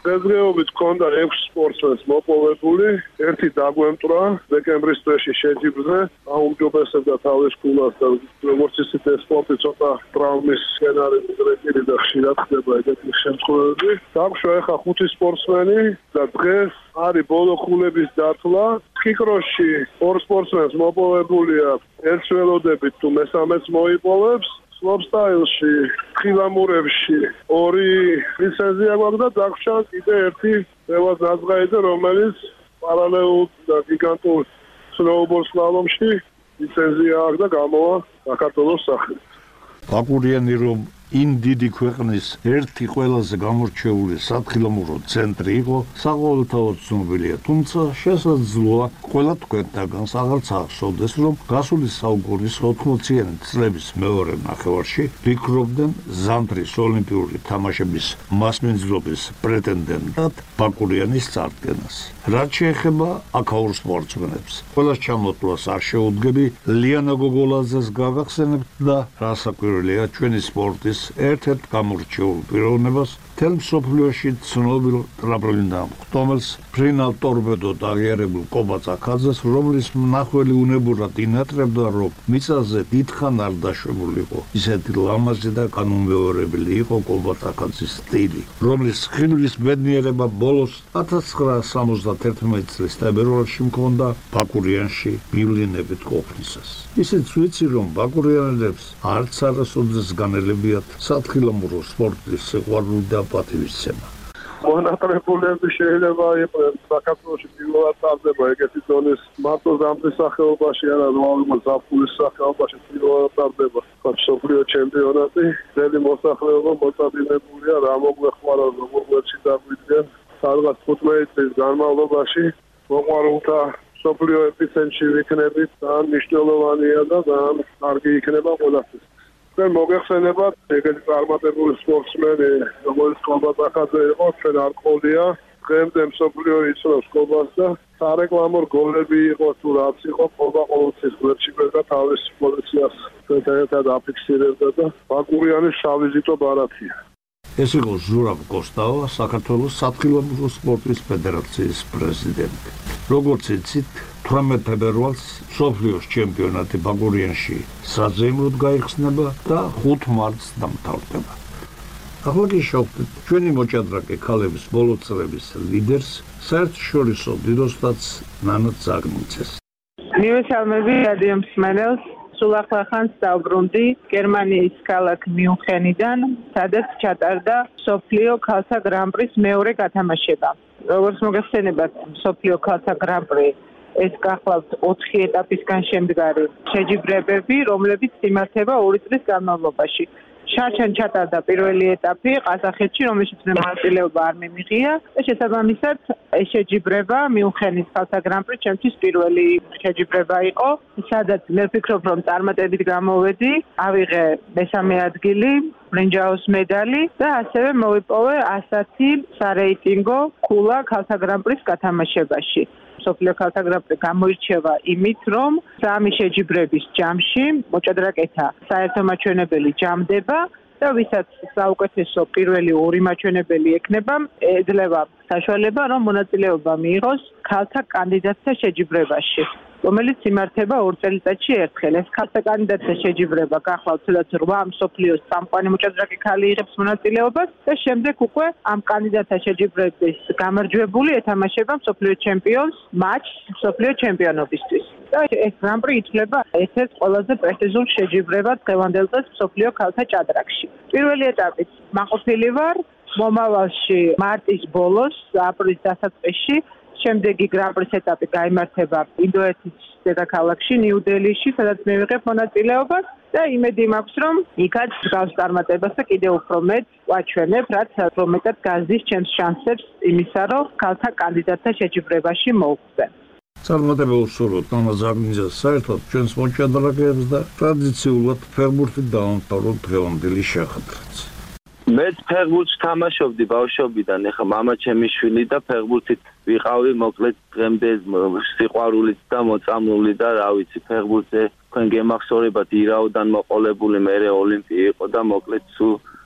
დღესდღეობით ქონდა 6 სპორტსმენს მოპოვებული, ერთი დაგვემტრა დეკემბრის წრეში შეჯიბრზე, აუმჯობესებდა თავის ქულას და როგორც ისეთ სპორტი ცოტა ტრავმის სცენარები დრეკილი და ხშირად ხდება ეგეთი შემთხვევები. დაგვშვა ახლა 5 სპორტსმენი და დღეს არის ბოლო ხულების დათვლა. კიკროსში 2 სპორტსმენს მოპოვებული აქვს, ერთს ველოდებით თუ მესამეც მოიპოვებს. სლოპსტაილში, ხილამურებში 2 ლიცენზია გვაქვს და დაგვრჩა კიდე ერთი რევაზ ნაზღაიძე, რომელიც პარალელურ და გიგანტურ სნოუბორ სლალომში ლიცენზია აქვს და გამოვა საქართველოს სახით. ბაკურიანი რომ იმ დიდი ქვეყნის ერთი ყველაზე გამორჩეული სათხილამურო ცენტრი იყო, საყოველთაოდ ცნობილია, თუმცა შესაძლოა ყველა თქვენთაგანს აღარც ახსოვდეს, რომ გასული საუკუნის 80-იანი წლების მეორე ნახევარში ფიქრობდნენ ზამთრის ოლიმპიური თამაშების მასპინძლობის პრეტენდენტად ბაკურიანის წარდგენას. რაც შეეხება აქაურ სპორტსმენებს, ყველას ჩამოთვლას არ შეუდგები, ლიანა გოგოლაძეს გავახსენებთ და რასაკვირველია ჩვენი სპორტის ერთ-ერთ გამორჩეულ პიროვნებას მთელ მსოფლიოში ცნობილ ტრამპლინდან ხტომელს ფრინალ ტორპედოდ აღიარებულ კობაც აქაძეს, რომლის მნახველი უნებურად ინატრებდა, რომ მიწაზე დიდხან არ დაშვებულიყო ისეთი ლამაზი და კანონმეორებელი იყო კობაც აქაძის სტილი, რომლის ხილვის ბედნიერება ბოლოს 1971 წლის თებერვალში მქონდა ბაკურიანში მივლინებით ყოფნისას. ისიც ვიცი, რომ ბაკურიანელებს არც არასოდეს განელებიათ სათხილამურო სპორტის სიყვარული და პატივისცემა. მონატრებულები შეიძლება იყვნენ საქართველოში პირველად ტარდება ეგეთი ზონის მარტო ზამთრის სახეობაში, არა ნორმალურ ზაფხულის სახეობაში პირველად ტარდება მსოფლიო ჩემპიონატი. ძელი მოსახლეობა მოწადინებულია, რა მოგვეხმარა, როგორც დაგვიდგენ, სადღაც 15 წლის განმავლობაში მოყვარულთა მსოფლიო ეპიცენტრში ვიქნებით, ძალიან მნიშვნელოვანია და ძალიან კარგი იქნება ყველასთვის. ჩვენ მოგეხსენებათ ეგეთი წარმატებული სპორტსმენი, როგორც კობაც ახაძე იყო, ჩვენ არ ყოლია. დღემდე მსოფლიო იცნობს კობას და სარეკლამო გოლები იყო თუ რაც იყო, კობა ყოველთვის გვერდში და თავის პოზიციას ერთად აფიქსირებდა და ბაკურიანის სავიზიტო ბარათია. ეს იყო ზურაბ კოსტავა, საქართველოს სათხილამურო სპორტის ფედერაციის პრეზიდენტი. როგორც იცით, 18 თებერვალს მსოფლიოს ჩემპიონატი ბაკურიანში საზეიმოდ გაიხსნება და 5 მარტს დამთავრდება. ახლა კი შევხვდით ჩვენი მოჭადრაკე ქალების ბოლო წლების ლიდერს, საერთაშორისო დიდოსტატს ნანა ზაგნიცეს. მივესალმები რადიო მსმენელს. სულ ახლახანს დავბრუნდი გერმანიის ქალაქ მიუნხენიდან, სადაც ჩატარდა მსოფლიო ქალთა გრან-პრის მეორე გათამაშება. როგორც მოგეხსენებათ, მსოფლიო ქალთა გრან-პრი ეს გახლავთ 4 ეტაპისგან შემდგარი შეჯიბრებები, რომლებიც იმართება 2 წლის განმავლობაში. შარშან ჩატარდა პირველი ეტაპი ყაზახეთში, რომელშიც მონაწილეობა არ მიმიღია და შესაბამისად ეს შეჯიბრება მიუნხენის ქალთა გრან-პრი ჩემთვის პირველი შეჯიბრება იყო, სადაც მე ვფიქრობ, რომ წარმატებით გამოვედი, ავიღე მესამე ადგილი, ბრინჯაოს მედალი და ასევე მოვიპოვე 110 სარეიტინგო ქულა ქალთა გრან-პრის გათამაშებაში. მსოფლიო ქალთა გრან-პრი გამოირჩევა იმით, რომ 3 შეჯიბრების ჯამში მოჭადრაკეთა საერთო მაჩვენებელი ჯამდება და ვისაც საუკეთესო პირველი 2 მაჩვენებელი ექნება, ეძლევა საშუალება, რომ მონაწილეობა მიიღოს ქალთა კანდიდატთა შეჯიბრებაში, რომელიც იმართება 2 წელიწადში ერთხელ. ეს ქალთა კანდიდატთა შეჯიბრება გახლავთ 8 მსოფლიოს წამყვანი მოჭადრაკე ქალი იღებს მონაწილეობას და შემდეგ უკვე ამ კანდიდატთა შეჯიბრების გამარჯვებული ეთამაშება მსოფლიო ჩემპიონს მატჩს მსოფლიო ჩემპიონობისთვის. და ეს გრან-პრი ითვლება ერთ-ერთ ყველაზე პრესტიჟულ შეჯიბრებად დღევანდელ დღეს მსოფლიო ქალთა ჭადრაკში. პირველი ეტაპით მაყოფილი ვარ მომავალში მარტის ბოლოს, აპრილის დასაწყისში. შემდეგი გრან-პრის ეტაპი გაიმართება ინდოეთის დედაქალაქში, ნიუ-დელიში, სადაც მივიღებ მონაწილეობას და იმედი მაქვს, რომ იქაც გავს წარმატებას და კიდევ უფრო მეტ ვაჩვენებ, რაც უფრო მეტად გაზის ჩემს შანსებს იმისა, რომ ქალთა კანდიდატთა შეჯიბრებაში მოვხდე. წარმატებულ სურვოთ ნანა ზაგნიძეს საერთოდ ჩვენს მოჭადრაკეებს და ტრადიციულად ფეხბურთით დაამთავროთ დღევანდელი შეხვედრაც. მე ფეხბურთს თამაშობდი ბავშვობიდან, ეხლა მამა ჩემი შვილი და ფეხბურთით ვიყავი, მოკლედ დღემდე სიყვარულით და მოწამლული და რა ვიცი, ფეხბურთზე თქვენ გემახსოვრებათ ირაოდან მოყოლებული, მერე ოლიმპი იყო და მოკლედ სულ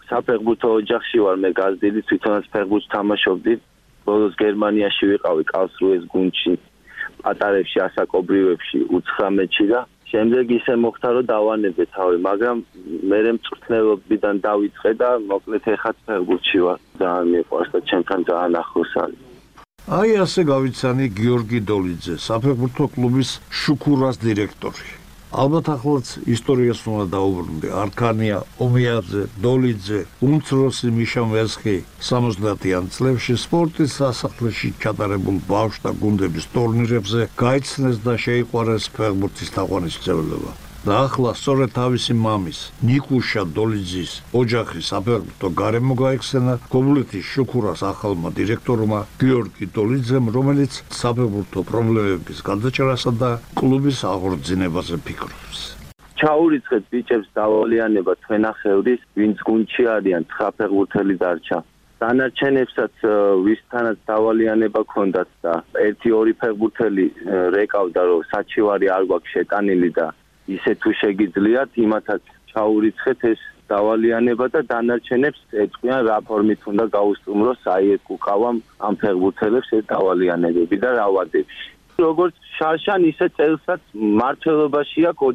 საფეხბურთო ოჯახში ვარ მე გაზრდილი, თვითონაც ფეხბურთს თამაშობდი. ბოლოს გერმანიაში ვიყავი კარლსრუეს გუნდში, პატარებში, ასაკობრივებში 19-ში და შემდეგ ისე მოხდა რომ დავანებე თავი, მაგრამ მე მწვრთნელობიდან დავიწყე და მოკლედ ეხაც ფეხბურთში ვარ. ძალიან მიყვარს და ჩემთან ძალიან ახლოს არის. აი ასე გავიცანი გიორგი დოლიძე, საფეხბურთო კლუბის შუქურას დირექტორი. ალბათ ახლაც ისტორიას უნდა დაუბრუნდე. არქანია, ომიაძე, დოლიძე, უმცროსი მიშა მესხი 70-იან წლებში სპორტის სასახლეში ჩატარებულ ბავშვთა გუნდების ტურნირებზე გაიცნეს და შეიყვარეს ფეხბურთის თაყვანისმცემლობა. და ახლა სწორედ თავისი მამის, ნიკუშა დოლიძის ოჯახის საფეხბურთო გარემო გაიხსენა ქობულეთის შუქურას ახალმა დირექტორმა გიორგი დოლიძემ, რომელიც საფეხბურთო პრობლემების გადაჭრასა და კლუბის აღორძინებაზე ფიქრობს. ჩაურიცხეთ ბიჭებს დავალიანება თქვენახევრის, ვინც გუნდში არიან, საფეხბურთელი დარჩა. დანარჩენებსაც ვისთანაც დავალიანება ქონდათ და 1-2 ფეხბურთელი რეკავდა, რომ საჩივარი არ გვაქვს შეტანილი და ისე თუ შეგიძლიათ, იმათაც ჩაურიცხეთ ეს დავალიანება და დანარჩენებს ეწყვიან რა ფორმით უნდა გაუსტუმროს აიეთ კუკავამ ამ ფეხბურთელებს ეს დავალიანებები და რა ვადებში. როგორც შარშან ისე წელსაც მმართველობაში აქვს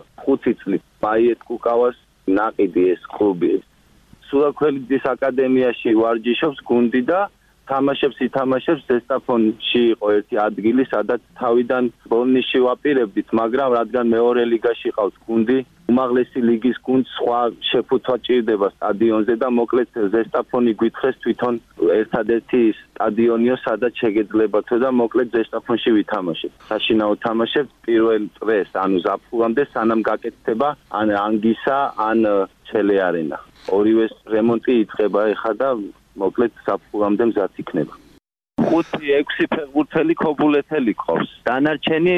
25 წლი. აიეთ კუკავას ნაყიდი ეს კლუბი. სულაქველიძის აკადემიაში ვარჯიშობს გუნდი და ითამაშებს ზესტაფონში იყო ერთი ადგილი, სადაც თავიდან ბოლნისში ვაპირებდით, მაგრამ რადგან მეორე ლიგაში ყავს გუნდი, უმაღლესი ლიგის გუნდს სხვა შეფუთვა ჭირდება სტადიონზე და მოკლედ ზესტაფონი გვითხრეს თვითონ ერთადერთი სტადიონიო, სადაც შეგეძლებათო და მოკლედ ზესტაფონში ვითამაშებთ. საშინაო თამაშებთ პირველ წრეს, ანუ ზაფხულამდე, სანამ გაკეთდება ან ანგისა, ან ჩელე არენა. ორივეს რემონტი იწყება ეხლა და მოკლედ საფხურამდე მზად იქნება. 5-6 ფეხბურთელი ქობულეთელი ყავს. დანარჩენი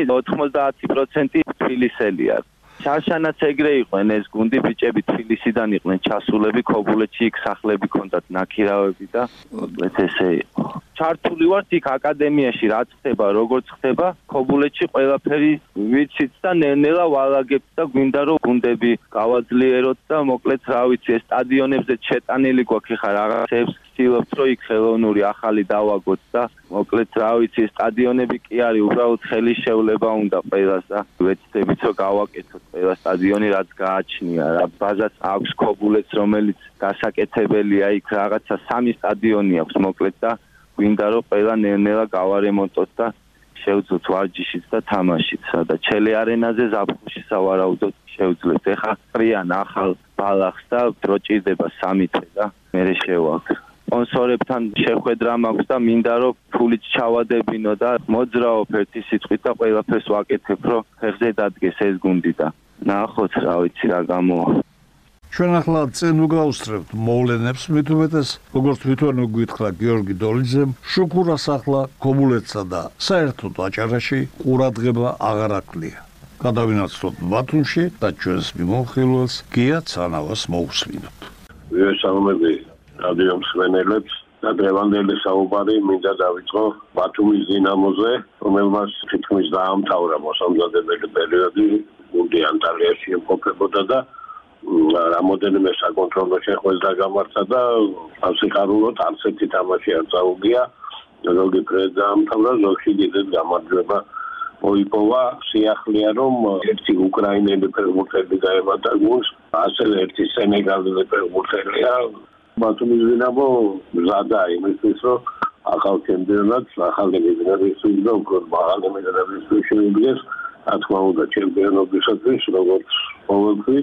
90% თბილისელია. შარშანაც ეგრე იყვნენ ეს გუნდი, ბიჭები თბილისიდან იყვნენ ჩასულები, ქობულეთში იქ სახლები ჰქონდათ, ნაქირავები და მოკლედ ესე იყო. ჩართული ვართ იქ აკადემიაში, რაც ხდება, როგორც ხდება, ქობულეთში ყველაფერი ვიცით და ნელ-ნელა ვალაგებთ და გვინდა რომ გუნდები გავაძლიეროთ და მოკლედ რა ვიცი, ეს სტადიონებზე შეტანილი გვაქვს ხა რაღაცებს ვცდილობთ რომ იქ ხელოვნური ახალი დავაგოთ და მოკლედ რა ვიცი, სტადიონები კი არის, უბრალოდ ხელის შევლება უნდა ყველას და ვეცდებით რომ გავაკეთოთ ყველა სტადიონი რაც გააჩნია. რა ბაზაც აქვს ქობულეთს, რომელიც გასაკეთებელია, იქ რაღაცა 3 სტადიონი აქვს მოკლედ და გვინდა რომ ყველა ნელ-ნელა გავარემონტოთ და შევძლოთ ვარჯიშიც და თამაშიც და ჩელე არენაზე ზაფხულში სავარაუდოდ შევძლებთ. ეხა ყრიან ახალ ბალახს და დრო ჭირდება 3 თვე და მერე შევაქ. სპონსორებთან შეხვედრა მაქვს და მინდა რომ ფულიც ჩავადებინო და მოძრაობ ერთი სიტყვით და ყველაფერს ვაკეთებ, რომ ფეხზე დადგეს ეს გუნდი და ნახოთ რა ვიცი რა გამოვა. ჩვენ ახლა წინ უგაუსწრებთ მოვლენებს, მით უმეტეს, როგორც თვითონ გითხრა გიორგი დოლიძემ, შუქურას ახლა ქობულეთსა და საერთოდ აჭარაში ყურადღება აღარ აკლია. გადავინაცვლოთ ბათუმში და ჩვენს მიმოხილველს გია ცანავას მოусვინოთ. ვიესალმები რადიო მსმენელებს და დღევანდელი საუბარი მინდა დავიწყო ბათუმის დინამოზე, რომელმაც თითქმის დაამთავრა მოსამზადებელი პერიოდი, გუნდი ანტალიაში იმყოფებოდა და რამოდენიმე საკონტროლო შეხვედრა გამართა და სამსიხარულოდ არც ერთი თამაში არ წაუგია. ზოგი პრეზ დაამთავრა, ზოგში კიდევ გამარჯვება მოიპოვა. სიახლეა რომ ერთი უკრაინელი ფეხბურთელი დაემატა გუნდს, ასევე ერთი სენეგალელი ფეხბურთელია. ბათუმის დინამო მზადა იმისთვის, რომ ახალ ჩემპიონატს, ახალი მიზნებისთვის და უფრო მაღალი მიზნებისთვის შეუდგეს. რა თქმა უნდა, ჩემპიონობისათვის, როგორც ყოველთვის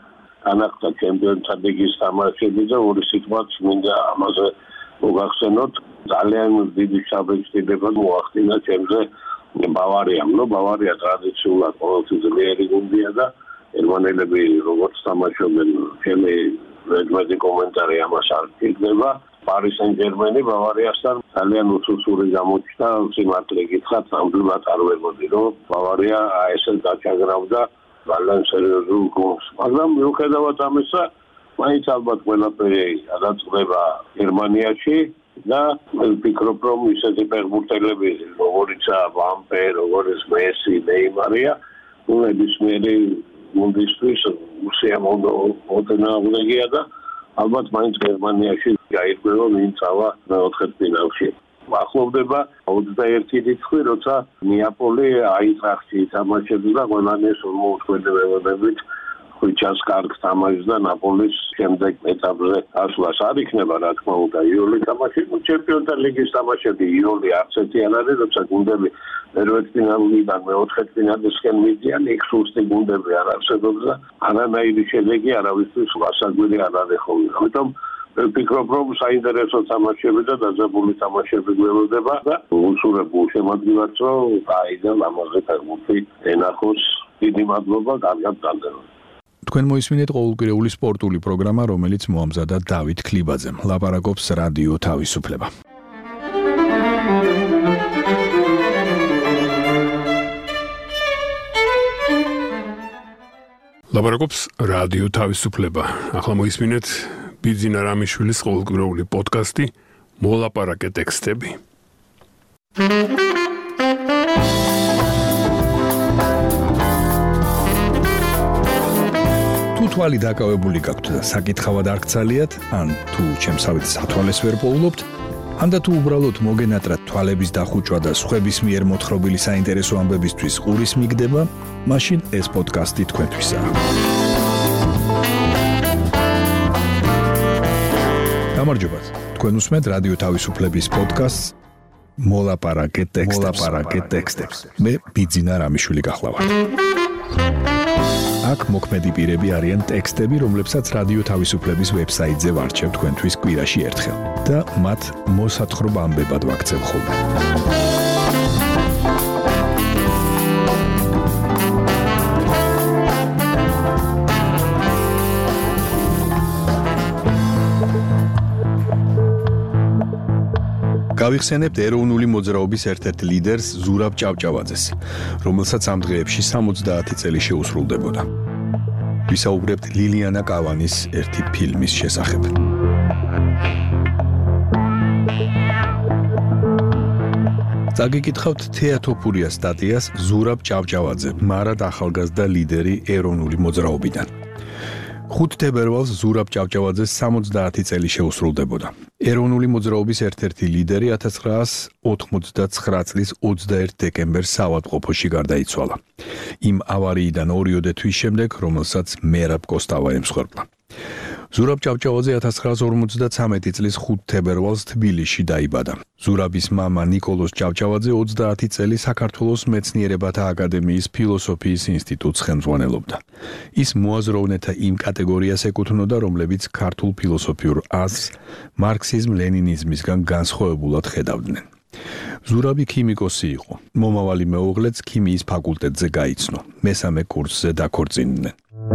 ანახტა ჩემპიონთა ლიგის თამაშები და ორი სიტყვაც მინდა ამაზე მოგახსენოთ. ძალიან დიდი შაბეჭდილება მოახდინა ჩემზე ბავარიამ. ბავარია ტრადიციულად ყოველთვის ძლიერი გუნდია და გერმანელები როგორც თამაშობენ, ჩემი მეტი კომენტარი ამას არ იქნება. Paris Saint-Germain ბავარიასთან ძალიან უსუსური გამოჩნდა, სიმართლე გითხრათ, ნამდვილად არ ვებოდი, რომ ბავარია ASL დაჩაგრავდა ძალიან სერიოზულ გუნდს. მაგრამ მიუხედავად ამისა, მაინც ალბათ ყველაფერი გადაწყდება გერმანიაში და ვფიქრობ, რომ ისეთი ფეხბურთელები, როგორიცაა ვამპე, როგორც მესი, ნეიმარია, ნებისმიერი გუნდისთვის უსიამოვნო მოთანაობებია და ალბათ მაინც გერმანიაში გაირკვევა ვინ წავა მეოთხედფინალში. ახლოვდება 21 რიცხვი, როცა ნეაპოლი აიტრახტი ითამაშებს და ყველანი სულმოუთქვედებებით ხუჩას კარგ თამაშს და ნაპოლის შემდეგ ეტაპზე ასვლას არ იქნება, რა თქმა უნდა, იოლი თამაში, ჩემპიონთა ლიგის თამაშები იოლი არც ერთი არ არის, როცა გუნდები პირველფინალიდან მეოთხედფინალისკენ მიდიან, იქ სუსტი გუნდები არ არსებობს და არანაირი შედეგი არავისთვის ვასაგვირი არ არის ხოლმე. ამიტომ ვფიქრობ, რომ საინტერესო თამაშები და დაძაბული თამაშები გველოდება და უსურებულ შემოგვიგვართ, რომ აიდა ამაზე ფეხბურთი ენახოს. დიდი მადლობა, კარგად განდევნოთ. თქვენ მოისმინეთ ყოველკვირეული სპორტული პროგრამა, რომელიც მოამზადა დავით ქლიბაძემ. ლაპარაკობს რადიო თავისუფლება. ლაპარაკობს რადიო თავისუფლება. ახლა მოისმინეთ ბიძინა რამიშვილის ყოველკვირეული პოდკასტი მოლაპარაკე ტექსტები. თუ თვალი დაკავებული გაქვთ და საკითხავად არ გცალიათ, ან თუ ჩემსავით სათვალეს ვერ პოულობთ, ან და თუ უბრალოდ მოგენატრათ თვალების დახუჭვა და სხვების მიერ მოთხრობილი საინტერესო ამბებისთვის ყურის მიგდება, მაშინ ეს პოდკასტი თქვენთვისაა. გამარჯობათ. თქვენ უსმენთ რადიო თავისუფლების პოდკასტს მოლაპარაკე ტექსტებს. მე ბიძინა რამიშვილი გახლავართ. აქ მოქმედი პირები არიან ტექსტები, რომლებსაც რადიო თავისუფლების ვებსაიტზე ვარჩევ თქვენთვის კვირაში ერთხელ და მათ მოსათხრობ ამბებად ვაქცევ ხოლმე. გავიხსენებთ ეროვნული მოძრაობის ერთ-ერთ ლიდერს ზურაბ ჭავჭავაძეს, რომელსაც ამ დღეებში 70 წელი შეუსრულდებოდა. ვისაუბრებთ ლილიანა კავანის ერთი ფილმის შესახებ. წაგიკითხავთ თეატოფურიას სტატიას ზურაბ ჭავჭავაძე, მარად ახალგაზრდა ლიდერი ეროვნული მოძრაობიდან. 5 თებერვალს ზურაბ ჭავჭავაძეს 70 წელი შეუსრულდებოდა. ეროვნული მოძრაობის ერთ-ერთი ლიდერი 1989 წლის 21 დეკემბერს საავადმყოფოში გარდაიცვალა. იმ ავარიიდან 2 თვის შემდეგ, რომელსაც მერაბ კოსტავა ემსხვერპლა. ზურაბ ჭავჭავაძე 1953 წლის 5 თებერვალს თბილისში დაიბადა. ზურაბის მამა ნიკოლოზ ჭავჭავაძე 30 წელი საქართველოს მეცნიერებათა აკადემიის ფილოსოფიის ინსტიტუტს ხელმძღვანელობდა. ის მოაზროვნეთა იმ კატეგორიას ეკუთვნოდა, რომლებიც ქართულ ფილოსოფიურ აზრს მარქსიზმ-ლენინიზმისგან განსხვავებულად ხედავდნენ. ზურაბი ქიმიკოსი იყო. მომავალი მეუღლეც ქიმიის ფაკულტეტზე გაიცნო. მესამე კურსზე დაქორწინდნენ.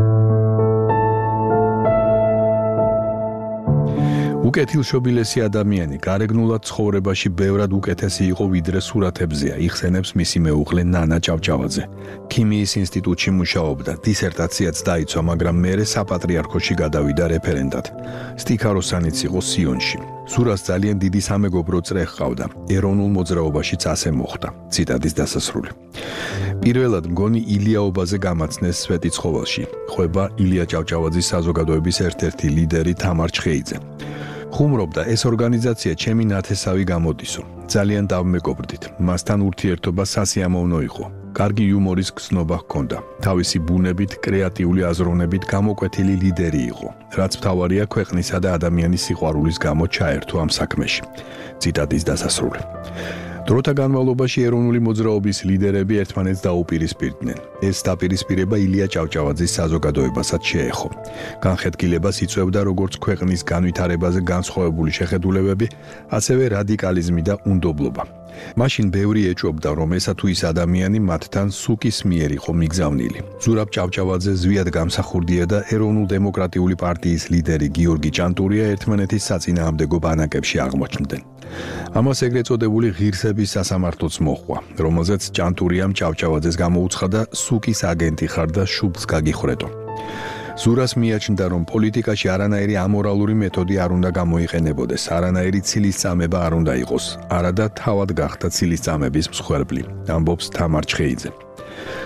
უკეთილშობილესი ადამიანი, გარეგნულად ცხოვრებაში ბევრად უკეთესი იყო, ვიდრე სურათებზეა, იხსენებს მისი მეუღლე ნანა ჭავჭავაძე. ქიმიის ინსტიტუტში მუშაობდა, დისერტაციაც დაიცვა, მაგრამ მერე საპატრიარქოში გადავიდა რეფერენტად. სტიქაროსანიც იყო სიონში. ზურას ძალიან დიდი სამეგობრო წრე ჰყავდა, ეროვნულ მოძრაობაშიც ასე მოხდა. ციტატის დასასრული. პირველად მგონი ილიაობაზე გამაცნეს სვეტიცხოველში, ხვება ილია ჭავჭავაძის საზოგადოების ერთ-ერთი ლიდერი თამარ ჩხეიძე. ხუმრობდა, ეს ორგანიზაცია ჩემი ნათესავი გამოდისო. ძალიან დავმეგობრდით. მასთან ურთიერთობა სასიამოვნო იყო. კარგი იუმორის გზნობა ჰქონდა. თავისი ბუნებით, კრეატიული აზროვნებით გამოკვეთილი ლიდერი იყო. რაც მთავარია, ქვეყნისა და ადამიანის სიყვარულის გამო ჩაერთო ამ საქმეში. ციტატის დასასრული. დროთა განმავლობაში ეროვნული მოძრაობის ლიდერები ერთმანეთს დაუპირისპირდნენ. ეს დაპირისპირება ილია ჭავჭავაძის საზოგადოებასაც შეეხო. განხეთქილებას იწვევდა როგორც ქვეყნის განვითარებაზე განსხვავებული შეხედულებები, ასევე რადიკალიზმი და უნდობლობა. მაშინ ბევრი ეჭვობდა, რომ ესა თუ ის ადამიანი მათთან სუკის მიერ იყო მიგზავნილი. ზურაბ ჭავჭავაძე ზვიად გამსახურდია და ეროვნულ-დემოკრატიული პარტიის ლიდერი გიორგი ჭანტურია ერთმანეთის საწინააღმდეგო ბანაკებში აღმოჩნდნენ. ამას ეგრეთ წოდებული ღირსების სასამართლოც მოჰყვა, რომელზეც ჭანტურიამ ჭავჭავაძეს გამოუცხადა სუკის აგენტი ხარ და შუბლს გაგიხრეტო. ზურას მიაჩნდა, რომ პოლიტიკაში არანაირი ამორალური მეთოდი არ უნდა გამოიყენებოდეს, არანაირი ცილისწამება არ უნდა იყოს, არადა თავად გახდა ცილისწამების მსხვერპლი, ამბობს თამარ ჩხეიძე.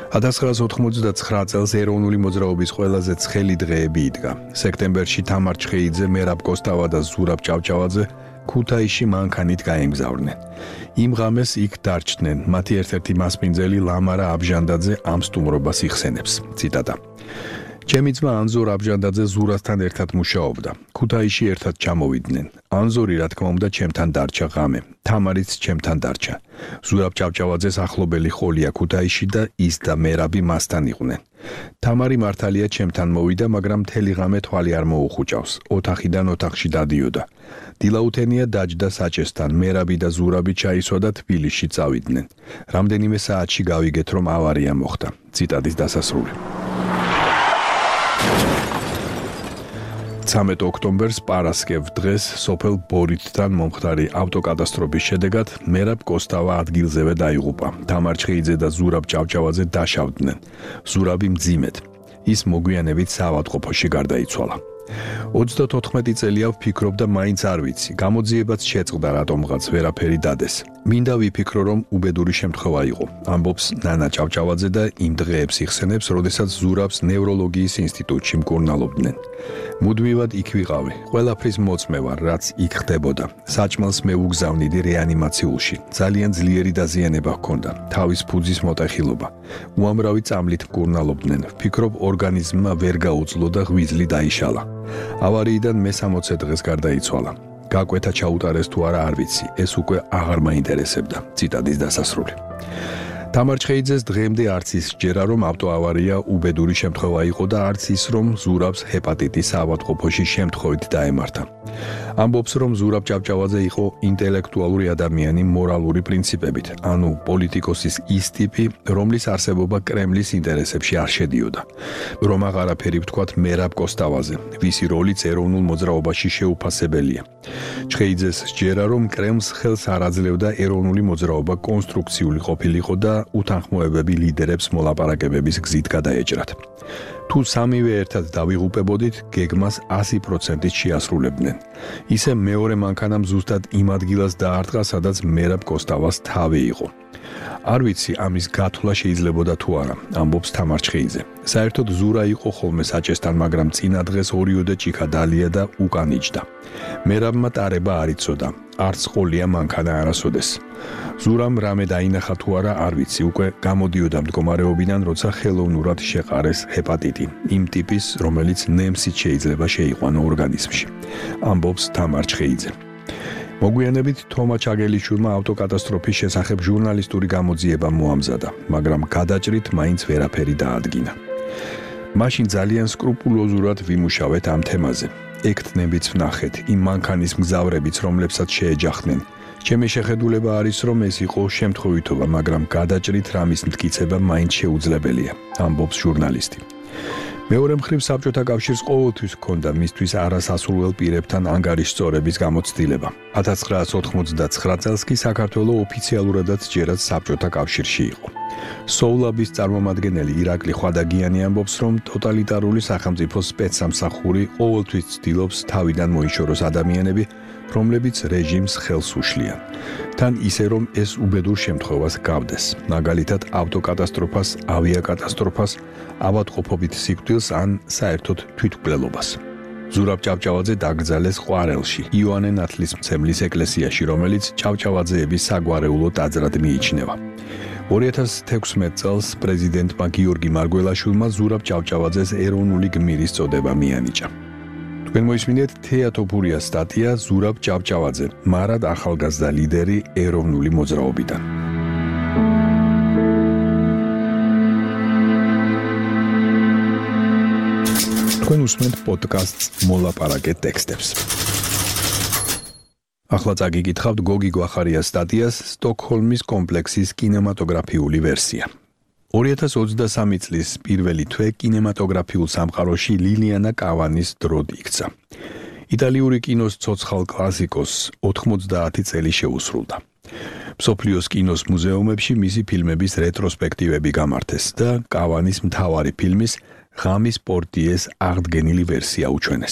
1999 წელს ეროვნული მოძრაობის ყველაზე ცხელი დღეები იდგა. სექტემბერში თამარ ჩხეიძე, მერაბ კოსტავა და ზურაბ ჭავჭავაძე ქუთაისში მანქანით გაემგზავრნენ. იმ ღამეს იქ დარჩნენ. მათი ერთ-ერთი მასპინძელი ლამარა აბჟანდაძე ამ სტუმრობას იხსენებს. ციტატა. ჩემი ძმა ანზორ აბჟანდაძე ზურასთან ერთად მუშაობდა. ქუთაისში ერთად ჩამოვიდნენ. ანზორი რა თქმა უნდა ჩემთან დარჩა ღამე. თამარიც ჩემთან დარჩა. ზურაბ ჭავჭავაძეს ახლობელი ხოლია ქუთაისში და ის და მერაბი მასთან იყვნენ. თამარი მართალია ჩემთან მოვიდა, მაგრამ მთელი ღამე თვალი არ მოუხუჭავს. ოთახიდან ოთახში დადიოდა. დილაუთენია დაჯდა საჭესთან, მერაბი და ზურაბი ჩაისვა და თბილისში წავიდნენ. რამდენიმე საათში გავიგეთ, რომ ავარია მოხდა. ციტატის დასასრული. 13 ოქტომბერს პარასკევ დღეს სოფელ ბორითთან მომხდარი ავტოკატასტროფის შედეგად მერაბ კოსტავა ადგილზევე დაიღუპა. თამარ ჩხეიძე და ზურაბ ჭავჭავაძე დაშავდნენ. ზურაბი მძიმედ. ის მოგვიანებით საავადმყოფოში გარდაიცვალა. 34 წელია ვფიქრობდა, მაინც არ ვიცი. გამოძიებაც შეწყდა, რატომღაც ვერაფერი დადეს. მინდა ვიფიქრო, რომ უბედური შემთხვევა იყო. ამბობს ნანა ჭავჭავაძე და იმ დღეებს იხსენებს, როდესაც ზურაბს ნევროლოგიის ინსტიტუტში მკურნალობდნენ. მუდმივად იქ ვიყავი. ყველაფრის მოწმე ვარ, რაც იქ ხდებოდა. საჭმელს მე ვუგზავნიდი რეანიმაციულში. ძალიან ძლიერი დაზიანება ჰქონდა. თავის ფუძის მოტეხილობა. უამრავი წამლით მკურნალობდნენ. ვფიქრობ, ორგანიზმმა ვერ გაუძლო და ღვიძლი დაიშალა. ავარიიდან მე-60 დღეს გარდაიცვალა. გაკვეთა ჩაუტარეს თუ არა არ ვიცი, ეს უკვე აღარ მაინტერესებდა. ციტატის დასასრული. თამარ ჩხეიძეს დღემდე არც ის სჯერა, რომ ავტოავარია უბედური შემთხვევა იყო და არც ის, რომ ზურაბს ჰეპატიტის საავადმყოფოში შემთხვევით დაემართა. ამბობს, რომ ზურაბ ჭავჭავაძე იყო ინტელექტუალური ადამიანი მორალური პრინციპებით, ანუ პოლიტიკოსის ის ტიპი, რომლის არსებობა კრემლის ინტერესებში არ შედიოდა. რომ აღარაფერი ვთქვათ მერაბ კოსტავაზე, ვისი როლიც ეროვნულ მოძრაობაში შეუფასებელია. ჩხეიძეს სჯერა, რომ კრემლს ხელს არ აძლევდა ეროვნული მოძრაობა კონსტრუქციული ყოფილიყო და უთანხმოებები ლიდერებს მოლაპარაკებების გზით გადაეჭრათ. თუ სამივე ერთად დავიღუპებოდით, გეგმას 100%-ით შეასრულებდნენ. ისე მეორე მანქანამ ზუსტად იმ ადგილას დაარტყა, სადაც მერაბ კოსტავას თავი იყო. არ ვიცი, ამის გათვლა შეიძლებოდა თუ არა, ამბობს თამარ ჩხეიძე. საერთოდ ზურა იყო ხოლმე საჭესთან, მაგრამ წინა დღეს ორიოდე ჭიქა დალია და უკან იჯდა. მერაბმა ტარება არ იცოდა, არც ყოლია მანქანა არასოდეს. ზურამ რამე დაინახა თუ არა არ ვიცი, უკვე გამოდიოდა მდგომარეობიდან, როცა ხელოვნურად შეყარეს ჰეპატიტი, იმ ტიპის, რომელიც ნემსით შეიძლება შეიყვანო ორგანიზმში. ამბობს თამარ ჩხეიძე. მოგვიანებით თომა ჩაგელიშვილმა ავტოკატასტროფის შესახებ ჟურნალისტური გამოძიება მოამზადა, მაგრამ გადაჭრით მაინც ვერაფერი დაადგინა. მაშინ ძალიან სკრუპულოზურად ვიმუშავეთ ამ თემაზე. ექტნებიც ვნახეთ, იმ მანქანის მგზავრებიც, რომლებსაც შეეჯახდნენ. ჩემი შეხედულება არის, რომ ეს იყო შემთხვევითობა, მაგრამ გადაჭრით რამის მტკიცება მაინც შეუძლებელია, ამბობს ჟურნალისტი. მეორე მხრივ საბჭოთა კავშირს ყოველთვის ჰქონდა მისთვის არასასურველ პირებთან ანგარიშწორების გამოცდილება. 1989 წელს კი საქართველო ოფიციალურადაც ჯერაც საბჭოთა კავშირში იყო. სოვლაბის წარმომადგენელი ირაკლი ხვადაგიანი ამბობს, რომ ტოტალიტარული სახელმწიფოს სპეცსამსახური ყოველთვის ცდილობს თავიდან მოიშოროს ადამიანები, რომლებიც რეჟიმს ხელს უშლიან. თან ისე, რომ ეს უბედურ შემთხვევას გავდეს, მაგალითად ავტოკატასტროფას, ავიაკატასტროფას, ავადმყოფობით სიკვდილს ან საერთოდ თვითმკვლელობას. ზურაბ ჭავჭავაძე დაკრძალეს ყვარელში, იოანე ნათლისმცემლის ეკლესიაში, რომელიც ჭავჭავაძეების საგვარეულო ტაძრად მიიჩნევა. 2016 წელს პრეზიდენტმა გიორგი მარგველაშვილმა ზურაბ ჭავჭავაძეს ეროვნული გმირის წოდება მიანიჭა. თქვენ მოისმინეთ თეატოფურიას სტატია ზურაბ ჭავჭავაძე, მარად ახალგაზრდა ლიდერი ეროვნული მოძრაობიდან. თქვენ უსმენთ პოდკასტს მოლაპარაკე ტექსტებს. ახლა წაგიკითხავთ გოგი გვახარიას სტატიას სტოკჰოლმის კომპლექსის კინემატოგრაფიული ვერსია. 2023 წლის პირველი თვე კინემატოგრაფიულ სამყაროში ლილიანა კავანის დროდ იქცა. იტალიური კინოს ცოცხალ კლასიკოს 90 წელი შეუსრულდა. მსოფლიოს კინოს მუზეუმებში მისი ფილმების რეტროსპექტივები გამართეს და კავანის მთავარი ფილმის ღამის პორტიეს აღდგენილი ვერსია უჩვენეს.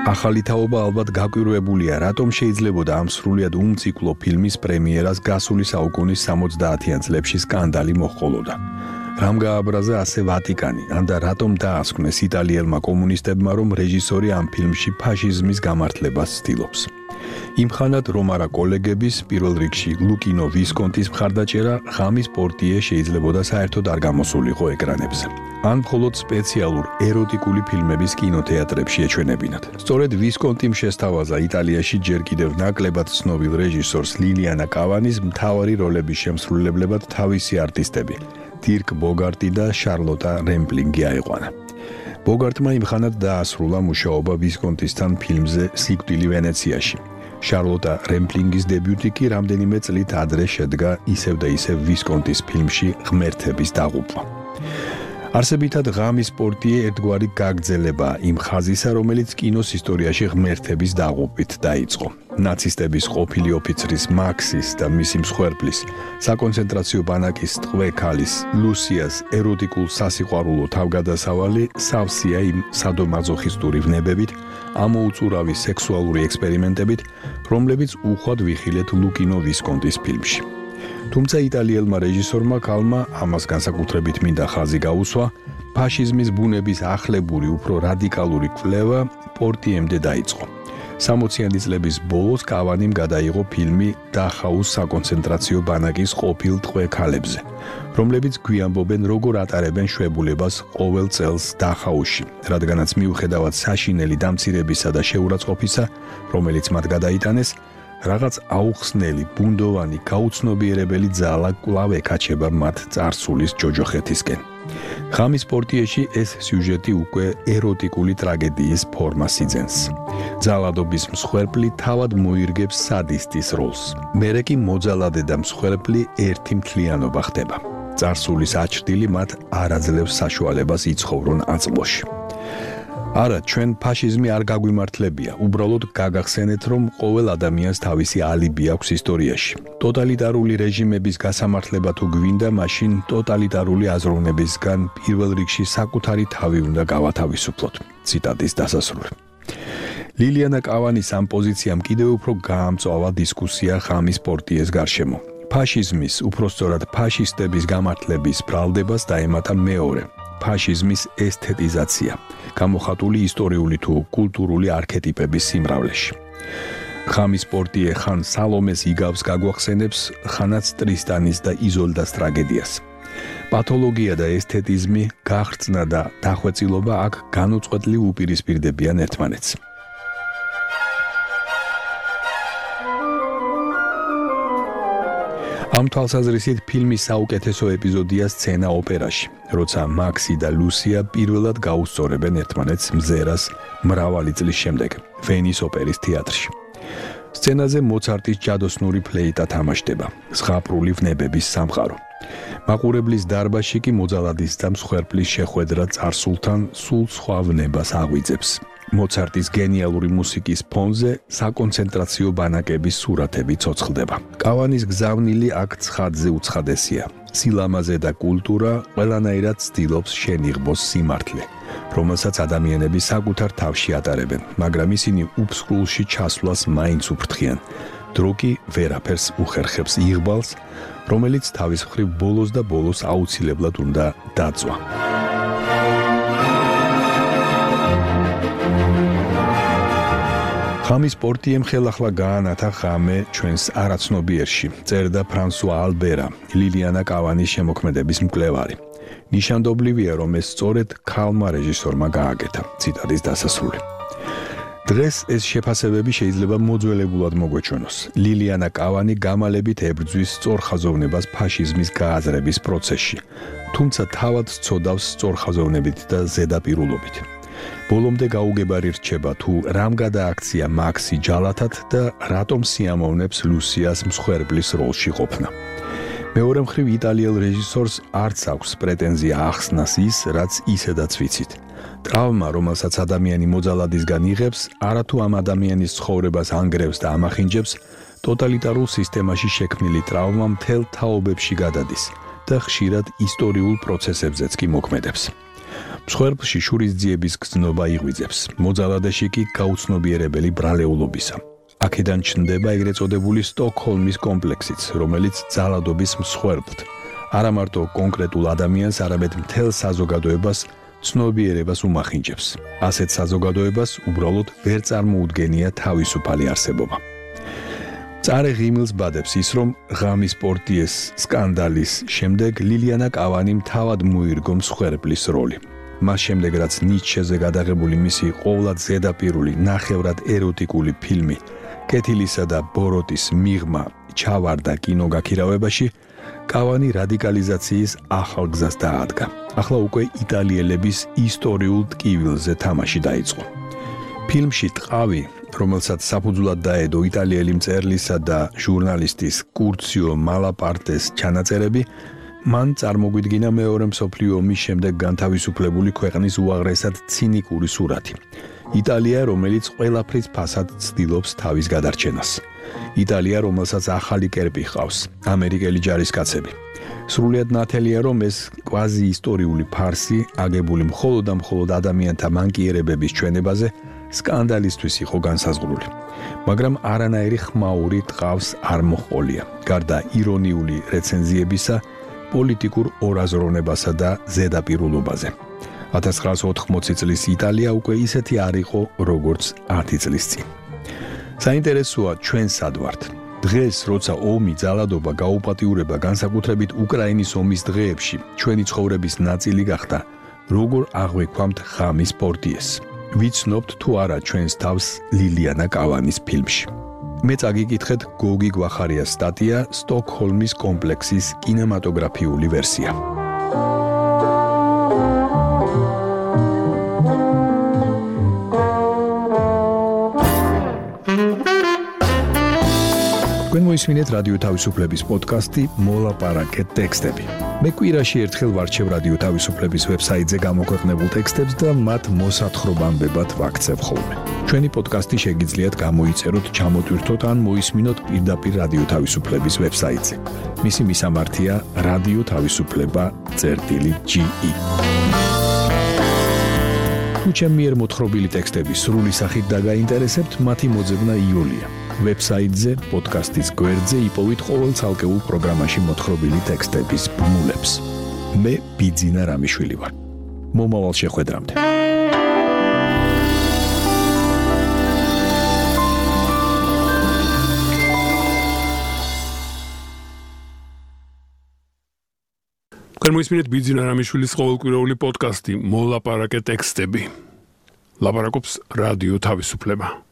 ახალი თაობა ალბათ გაკვირვებულია, რატომ შეიძლებოდა ამ სრულიად უმციკლო ფილმის პრემიერას გასული საუკუნის 70-იან წლებში სკანდალი მოჰყოლოდა. რამ გააბრაზა ასე ვატიკანი, ანდა რატომ დაასკვნეს იტალიელმა კომუნისტებმა, რომ რეჟისორი ამ ფილმში ფაშიზმის გამართლებას ცდილობს. იმხანად რომ არა კოლეგების, პირველ რიგში ლუკინო ვისკონტის მხარდაჭერა ღამის პორტიე შეიძლებოდა საერთოდ არ გამოსულიყო ეკრანებზე. ან მხოლოდ სპეციალურ ეროტიკული ფილმების კინოთეატრებში ეჩვენებინათ. სწორედ ვისკონტიმ შესთავაზა იტალიაში ჯერ კიდევ ნაკლებად ცნობილ რეჟისორს ლილიანა კავანის მთავარი როლების შემსრულებლებად თავისი არტისტები, დირკ ბოგარტი და შარლოტა რემპლინგი აიყვანა. ბოგარტმა იმხანად დაასრულა მუშაობა ვისკონტისთან ფილმზე სიკვდილი ვენეციაში. შარლოტა რემპლინგის დებიუტი კი რამდენიმე წლით ადრე შედგა ისევ და ისევ ვისკონტის ფილმში ღმერთების დაღუპვა. არსებითად ღამის პორტიე ერთგვარი გაგრძელება იმ ხაზისა, რომელიც კინოს ისტორიაში ღმერთების დაღუპვით დაიწყო. ნაცისტების ყოფილი ოფიცრის მაქსის და მისი მსხვერპლის, საკონცენტრაციო ბანაკის ტყვე ქალის, ლუსიას ეროტიკულ სასიყვარულო თავგადასავალი სავსეა იმ სადომაზოხისტური ვნებებით, ამოუწურავი სექსუალური ექსპერიმენტებით, რომლებიც უხვად ვიხილეთ ლუკინო ვისკონტის ფილმში. თუმცა იტალიელმა რეჟისორმა ქალმა ამას განსაკუთრებით მინდა ხაზი გაუსვა, ფაშიზმის ბუნების ახლებური, უფრო რადიკალური კვლევა პორტიემდე დაიწყო. 60-იანი წლების ბოლოს კავანიმ გადაიღო ფილმი დახაუს საკონცენტრაციო ბანაკის ყოფილ ტყვე ქალებზე, რომლებიც გვიამბობენ როგორ ატარებენ შვებულებას ყოველ წელს დახაუსში, რადგანაც მიუხედავად საშინელი დამცირებისა და შეურაცხყოფისა, რომელიც მათ გადაიტანეს, რაღაც აუხსნელი, ბუნდოვანი, გაუცნობიერებელი ძალა კვლავ ეკაჩება მათ წარსულის ჯოჯოხეთისკენ. ღამის პორტიეში ეს სიუჟეტი უკვე ეროტიკული ტრაგედიის ფორმას იძენს. ძალადობის მსხვერპლი თავად მოირგებს სადისტის როლს. მერე კი მოძალადე და მსხვერპლი ერთი მთლიანობა ხდება. წარსულის აჩრდილი მათ არ აძლევს საშუალებას იცხოვრონ აწმოში. არა, ჩვენ ფაშიზმი არ გაგვიმართლებია, უბრალოდ გაგახსენეთ, რომ ყოველ ადამიანს თავისი ალიბი აქვს ისტორიაში. ტოტალიტარული რეჟიმების გასამართლება თუ გვინდა, მაშინ ტოტალიტარული აზროვნებისგან პირველ რიგში საკუთარი თავი უნდა გავათავისუფლოთ. ციტატის დასასრული. ლილიანა კავანის ამ პოზიციამ კიდევ უფრო გაამწვავა დისკუსია ღამის პორტიეს გარშემო. ფაშიზმის, უпростоრად ფაშისტების გამართლების ბრალდებას დაემატა მეორე. ფაშიზმის ესთეტიზაცია, გამოხატული ისტორიული თუ კულტურული არქეტიპების სიმრავლეში. ღამის პორტიე ხან სალომეს იგავს გაგვახსენებს, ხანაც ტრისტანის და იზოლდას ტრაგედიას. პათოლოგია და ესთეტიზმი, გახრწნა და დახვეწილობა აქ განუწყვეტლი უპირისპირდებიან ერთმანეთს. ამ თვალსაზრისით ფილმის საუკეთესო ეპიზოდია სცენა ოპერაში, როცა მაქსი და ლუსია პირველად გაუსწორებენ ერთმანეთს მზერას მრავალი წლის შემდეგ, ვენის ოპერის თეატრში. სცენაზე მოცარტის ჯადოსნური ფლეიტა თამაშდება, ზღაპრული ვნებების სამყარო. მაყურებლის დარბაზში კი მოძალადის და მსხვერპლის შეხვედრა წარსულთან სულ სხვა ვნებას აღვიძებს. მოცარტის გენიალური მუსიკის ფონზე საკონცენტრაციო ბანაკების სურათები ცოცხლდება. კავანის გზავნილი აქ ცხადზე უცხადესია. სილამაზე და კულტურა ყველანაირად ცდილობს შენიღბოს სიმართლე, რომელსაც ადამიანები საკუთარ თავში ატარებენ, მაგრამ ისინი უფსკრულში ჩასვლას მაინც უფრთხიან. დრო კი ვერაფერს უხერხებს იღბალს, რომელიც თავის მხრივ ბოლოს და ბოლოს აუცილებლად უნდა დაწვა. ღამის პორტიემ ხელახლა გაანათა ღამე ჩვენს არაცნობიერში, წერდა ფრანსუა ალბერა, ლილიანა კავანის შემოქმედების მკვლევარი. ნიშანდობლივია, რომ ეს სწორედ ქალმა რეჟისორმა გააკეთა. ციტატის დასასრული. დღეს ეს შეფასებები შეიძლება მოძველებულად მოგვეჩვენოს. ლილიანა კავანი გამალებით ებრძვის სწორხაზოვნებას ფაშიზმის გააზრების პროცესში, თუმცა თავად სწოდავს სწორხაზოვნებით და ზედაპირულობით. ბოლომდე გაუგებარი რჩება თუ რამ გადააქცია მაქსი ჯალათად და რატომ სიამოვნებს ლუსიას მსხვერპლის როლში ყოფნა. მეორე მხრივ იტალიელ რეჟისორს არც აქვს პრეტენზია ახსნას ის, რაც ისედაც ვიცით. ტრავმა, რომელსაც ადამიანი მოძალადისგან იღებს, არათუ ამ ადამიანის ცხოვრებას ანგრევს და ამახინჯებს, ტოტალიტარულ სისტემაში შექმნილი ტრავმა მთელ თაობებში გადადის და ხშირად ისტორიულ პროცესებზეც კი მოქმედებს. მსხვერპლში შურისძიების გზნობა იღვიძებს, მოძალადეში კი გაუცნობიერებელი ბრალეულობისა. აქედან ჩნდება ეგრეთ წოდებული სტოკჰოლმის კომპლექსიც, რომელიც ძალადობის მსხვერპლთ არა მარტო კონკრეტულ ადამიანს, არამედ მთელ საზოგადოებას ცნობიერებას უმახინჯებს. ასეთ საზოგადოებას უბრალოდ ვერ წარმოუდგენია თავისუფალი არსებობა. წარე ღიმილს ბადებს ის, რომ ღამის პორტიეს სკანდალის შემდეგ ლილიანა კავანიმ თავად მოირგო მსხვერპლის როლი. მას შემდეგ, რაც ნიჩეზე გადაღებული მისი ყოვლად ზედაპირული, ნახევრად ეროტიკული ფილმი კეთილისა და ბოროტის მიღმა ჩავარდა კინოგაქირავებაში, კავანი რადიკალიზაციის ახალ გზას დაადგა. ახლა უკვე იტალიელების ისტორიულ ტკივილზე თამაში დაიწყო. ფილმში ტყავი, რომელსაც საფუძვლად დაედო იტალიელი მწერლისა და ჟურნალისტის კურციო მალაპარტეს ჩანაწერები, მან წარმოგვიდგინა მეორე მსოფლიო ომის შემდეგ განთავისუფლებული ქვეყნის უაღრესად ცინიკური სურათი. იტალია, რომელიც ყველაფრის ფასად ცდილობს თავის გადარჩენას. იტალია, რომელსაც ახალი კერპი ჰყავს, ამერიკელი ჯარისკაცები. სრულიად ნათელია, რომ ეს კვაზი ისტორიული ფარსი, აგებული მხოლოდ და მხოლოდ ადამიანთა მანკიერებების ჩვენებაზე, სკანდალისთვის იყო განსაზღვრული. მაგრამ არანაირი ხმაური ტყავს არ მოჰყოლია. გარდა ირონიული რეცენზიებისა, პოლიტიკურ ორაზროვნებასა და ზედაპირულობაზე. 1980 წლის იტალია უკვე ისეთი არ იყო, როგორც 10 წლის წინ. საინტერესოა ჩვენ სად ვართ. დღეს, როცა ომი, ძალადობა, გაუპატიურება, განსაკუთრებით უკრაინის ომის დღეებში ჩვენი ცხოვრების ნაწილი გახდა, როგორ აღვიქვამთ ღამის პორტიეს. ვიცნობთ თუ არა ჩვენს თავს ლილიანა კავანის ფილმში. მე წაგიკითხეთ გოგი გვახარიას სტატია სტოკჰოლმის კომპლექსის კინემატოგრაფიული ვერსია. თქვენ მოისმინეთ რადიო თავისუფლების პოდკასტი მოლაპარაკეთ ტექსტები. მე კვირაში ერთხელ ვარჩევ რადიო თავისუფლების ვებსაიტზე გამოქვეყნებულ ტექსტებს და მათ მოსათხრობამდებად ვაქცევ ხოლმე. ჩვენი პოდკასტი შეგიძლიათ გამოიწეროთ, ჩამოტვირთოთ ან მოისმინოთ პირდაპირ რადიო თავისუფლების ვებსაიტზე. მისი მისამართია რადიო თავისუფლება.ge. თუ ჩემი მიერ მოთხრობილი ტექსტები სრული სახით დაგაინტერესებთ, მათი მოძებნა იულია. ვებსაიტზე, პოდკასტის გვერდზე იპოვით ყოველ ცალკეულ პროგრამაში მოთხრობილი ტექსტების ბმულებს. მე ბიძინა რამიშვილი ვარ. მომავალ შეხვედრამდე. თქვენ მოისმინეთ ბიძინა რამიშვილის ყოველკვირეული პოდკასტი მოლაპარაკეთ ტექსტები. ლაპარაკობს რადიო თავისუფლება.